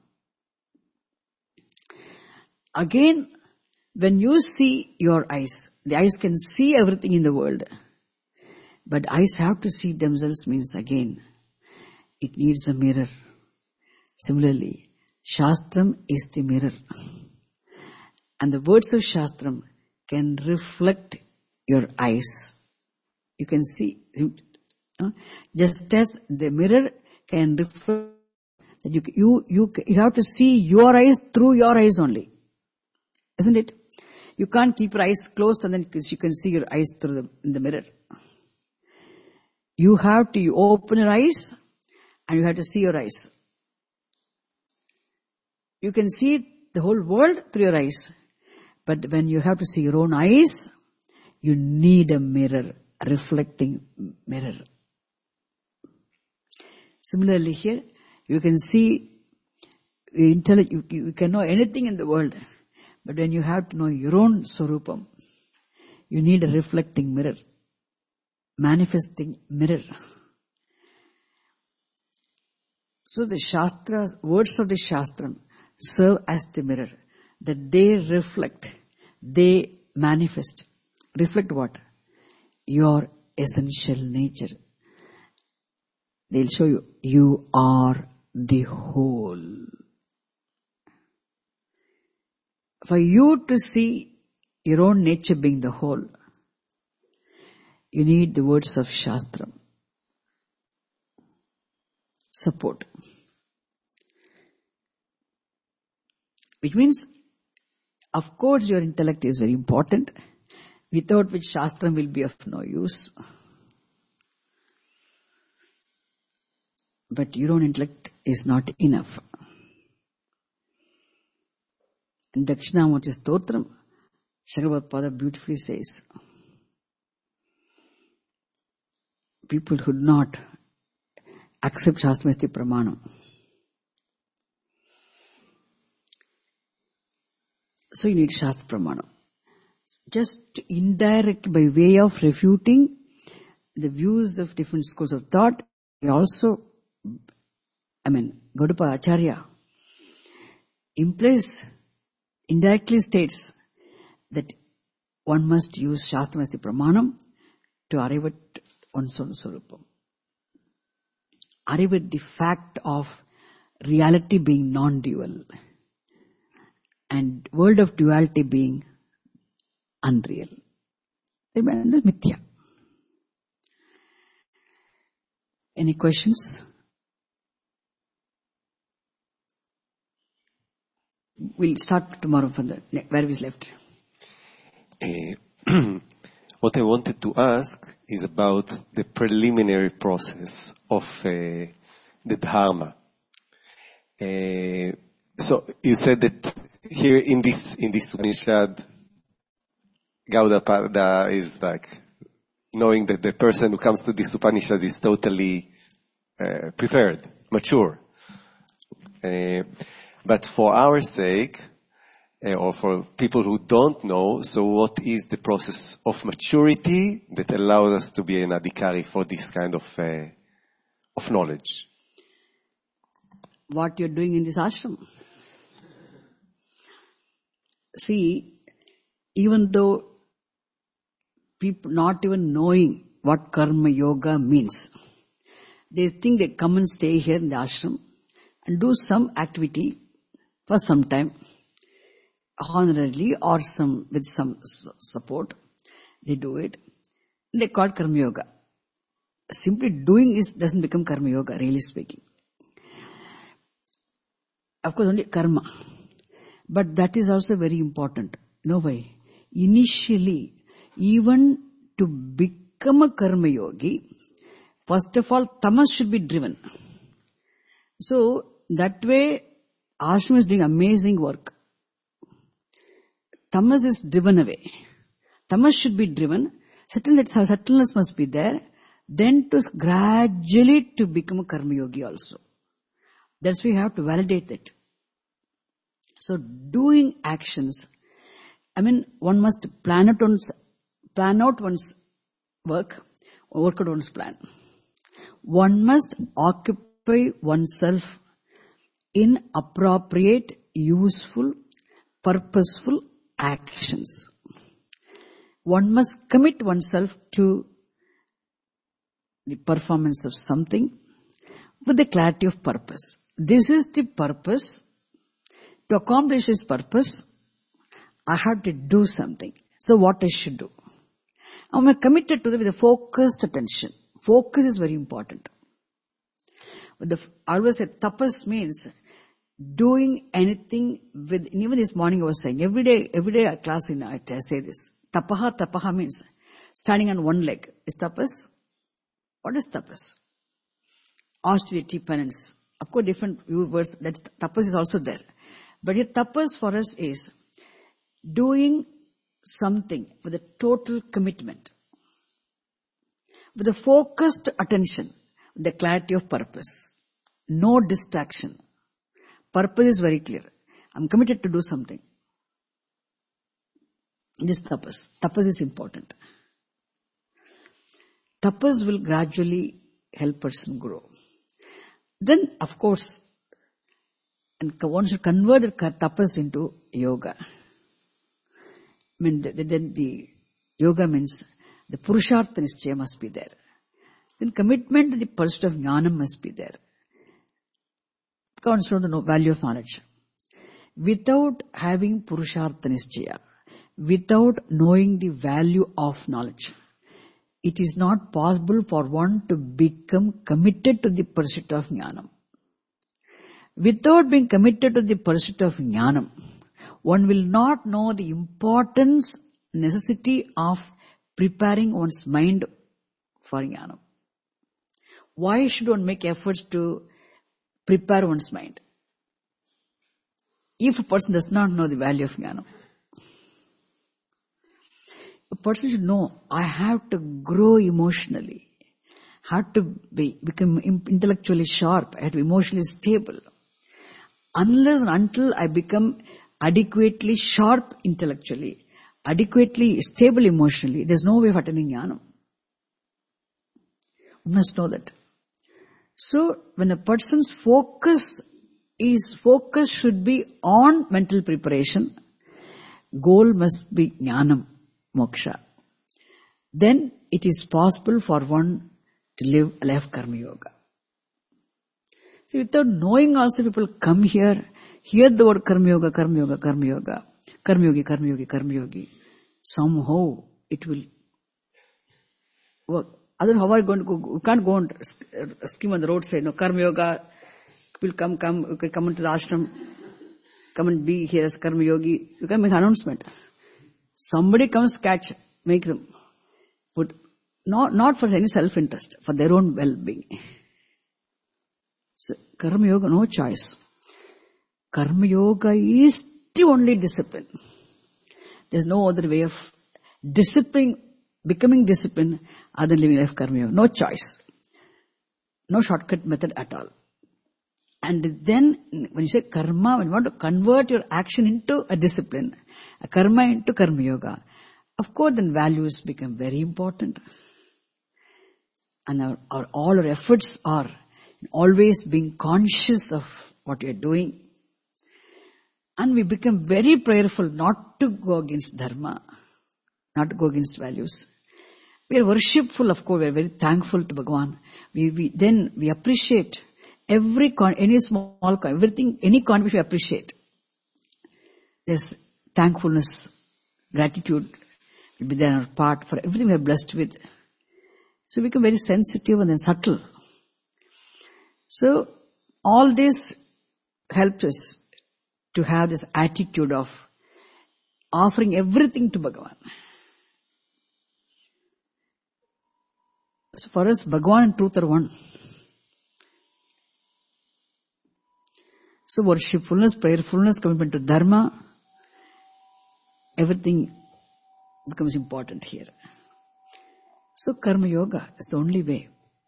Again, when you see your eyes, the eyes can see everything in the world, but eyes have to see themselves means again, it needs a mirror. Similarly, Shastram is the mirror. And the words of Shastram can reflect your eyes. You can see, just as the mirror can reflect, that you have to see your eyes through your eyes only. Isn't it? You can't keep your eyes closed and then you can see your eyes through in the mirror. You have to open your eyes and you have to see your eyes. You can see the whole world through your eyes. But when you have to see your own eyes, you need a mirror, a reflecting mirror. Similarly here, you can see, you can know anything in the world. But when you have to know your own Swarupam, you need a reflecting mirror, manifesting mirror. So the Shastras, words of the Shastram serve as the mirror, that they reflect, they manifest. Reflect what? Your essential nature. They'll show you, you are the whole. For you to see your own nature being the whole, you need the words of Shastram. Support. Which means, of course, your intellect is very important, without which Shastram will be of no use. But your own intellect is not enough. In Dakshinamurti Stotram, Shagavad beautifully says, people who do not accept Shastramasti Pramanam, so you need Shastra Pramanam. Just indirect, by way of refuting the views of different schools of thought, also, Gaudapada Acharya implies, indirectly states that one must use Shastramasti Pramanam to arrive at one's own Swarupam. Arrive at the fact of reality being non-dual and world of duality being unreal. Remember, mithya. Any questions? We'll start tomorrow from where we left. What I wanted to ask is about the preliminary process of the Dharma. So you said that here in this Upanishad, Gaudapada is like knowing that the person who comes to this Upanishad is totally prepared, mature. But for our sake, or for people who don't know, so what is the process of maturity that allows us to be an adhikari for this kind of knowledge? What you're doing in this ashram. See, even though people not even knowing what karma yoga means, they think they come and stay here in the ashram and do some activity for some time, honorarily or with some support. They do it. They call it karma yoga. Simply doing doesn't become karma yoga, really speaking. Of course, only karma. But that is also very important. You know why? Initially, even to become a karma yogi, first of all, tamas should be driven. So, that way, ashram is doing amazing work. Tamas is driven away. Tamas should be driven. Subtleness must be there. Then to gradually to become a karma yogi also. That's why we have to validate it. So doing actions, one must plan out one's work, or work out one's plan. One must occupy oneself in appropriate, useful, purposeful actions. One must commit oneself to the performance of something with the clarity of purpose. This is the purpose. To accomplish this purpose, I have to do something. So what I should do? I'm committed to it with a focused attention. Focus is very important. I always say tapas means doing anything with, even this morning I was saying, every day at class I say this. Tapaha means standing on one leg. Is tapas? What is tapas? Austerity, penance. Of course, different words. That's tapas is also there. But here tapas for us is doing something with a total commitment, with a focused attention, with the clarity of purpose. No distraction. Purpose is very clear. I'm committed to do something. This tapas. Tapas is important. Tapas will gradually help person grow. Then, of course, and one should convert the tapas into yoga. Then the yoga means the purushartha nischaya must be there. Then commitment to the pursuit of jnana must be there. Comes from the value of knowledge. Without having purushartha nischaya, without knowing the value of knowledge, it is not possible for one to become committed to the pursuit of jnanam. Without being committed to the pursuit of jnanam, one will not know the importance, necessity of preparing one's mind for jnanam. Why should one make efforts to prepare one's mind? If a person does not know the value of jnanam, a person should know, I have to grow emotionally, have to become intellectually sharp, I have to be emotionally stable. Unless and until I become adequately sharp intellectually, adequately stable emotionally, there's no way of attaining jnanam. We must know that. So, when a person's focus should be on mental preparation, goal must be jnanam, moksha. Then it is possible for one to live a life of karma yoga. So without knowing also people come here, hear the word karma yoga, karma yoga, karma yoga, karma yogi, karma yogi, karma yogi. Somehow it will work. Otherwise, how are you going to go? You can't go and scream on the roadside. No, karma yoga will come into the ashram, come and be here as karma yogi. You can make an announcement. Somebody comes, make them. put, not for any self-interest, for their own well-being. So, Karma Yoga, no choice. Karma Yoga is the only discipline. There's no other way of becoming disciplined other than living life Karma Yoga. No choice. No shortcut method at all. And then, when you say karma, when you want to convert your action into a discipline, a karma into Karma Yoga, of course then values become very important. And all our efforts are always being conscious of what you're doing. And we become very prayerful not to go against dharma, not to go against values. We are worshipful, of course, we are very thankful to Bhagavan. We appreciate any small, everything, any contribution we appreciate. There's thankfulness, gratitude will be there on our part for everything we are blessed with. So we become very sensitive and then subtle. So all this helps us to have this attitude of offering everything to Bhagavan. So for us, Bhagavan and truth are one. So worshipfulness, prayerfulness, commitment to dharma, everything becomes important here. So Karma Yoga is the only way.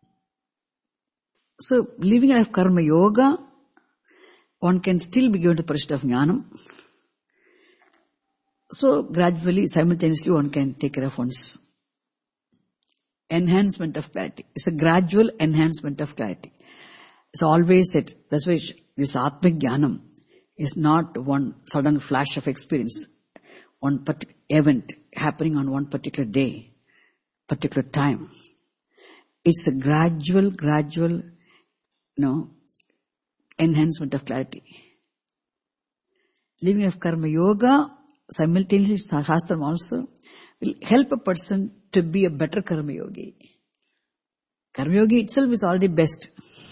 So living a life of Karma Yoga, one can still be given to the Parishta of Jnanam. So gradually, simultaneously, one can take care of one's enhancement of clarity. It's a gradual enhancement of clarity. It's always said, that's why this Atmik Jnanam is not one sudden flash of experience, one particular event happening on one particular day, particular time. It's a gradual, enhancement of clarity. Living of Karma Yoga, simultaneously Shastram also, will help a person to be a better Karma Yogi. Karma Yogi itself is already best.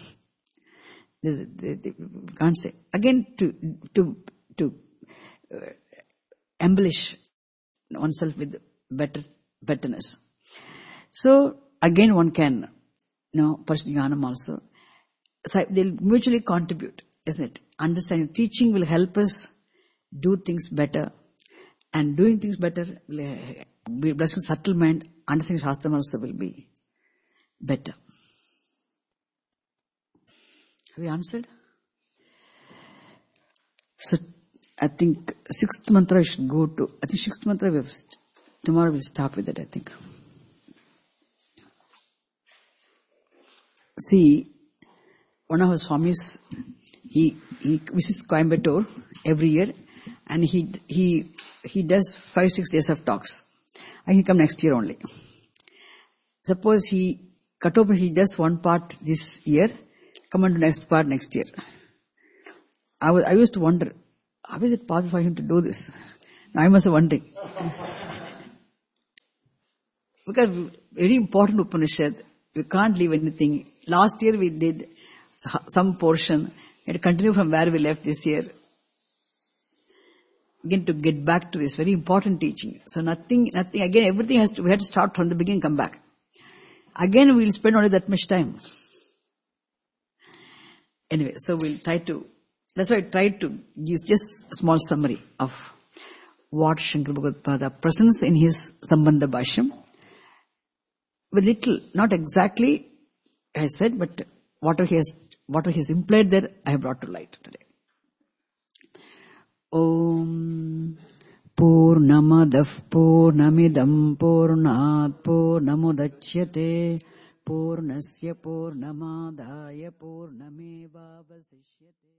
Can't say. Again, to embellish oneself with betterness. So, again one can, Parishta Jnanam also. So they'll mutually contribute, isn't it? Understanding, teaching will help us do things better. And doing things better will be blessed with subtle mind. Understanding Shastram also will be better. Have we answered? So, I think 6th mantra I should go to. I think 6th mantra tomorrow we'll start with it, I think. See, one of our Swamis, he visits Coimbatore every year, and he does 5-6 days of talks. And he come next year only. Suppose he does one part this year, come on to next part next year. I used to wonder, how is it possible for him to do this? Now I must have wondering. Because very important Upanishad, we can't leave anything. Last year we did some portion, and continue from where we left this year. Again, to get back to this very important teaching. So nothing, again, everything we have to start from the beginning, come back. Again, we'll spend only that much time. Anyway, so we'll that's why I tried to use just a small summary of what Shankara Bhagavad presents in his Sambandha Bhashyam. With little, not exactly, I said, but whatever he has implied there, I have brought to light today. Om Purnamadah Purnamidam Purnat Purnamudachyate Purnasya Purnamadaya Purnameva Vasishyate.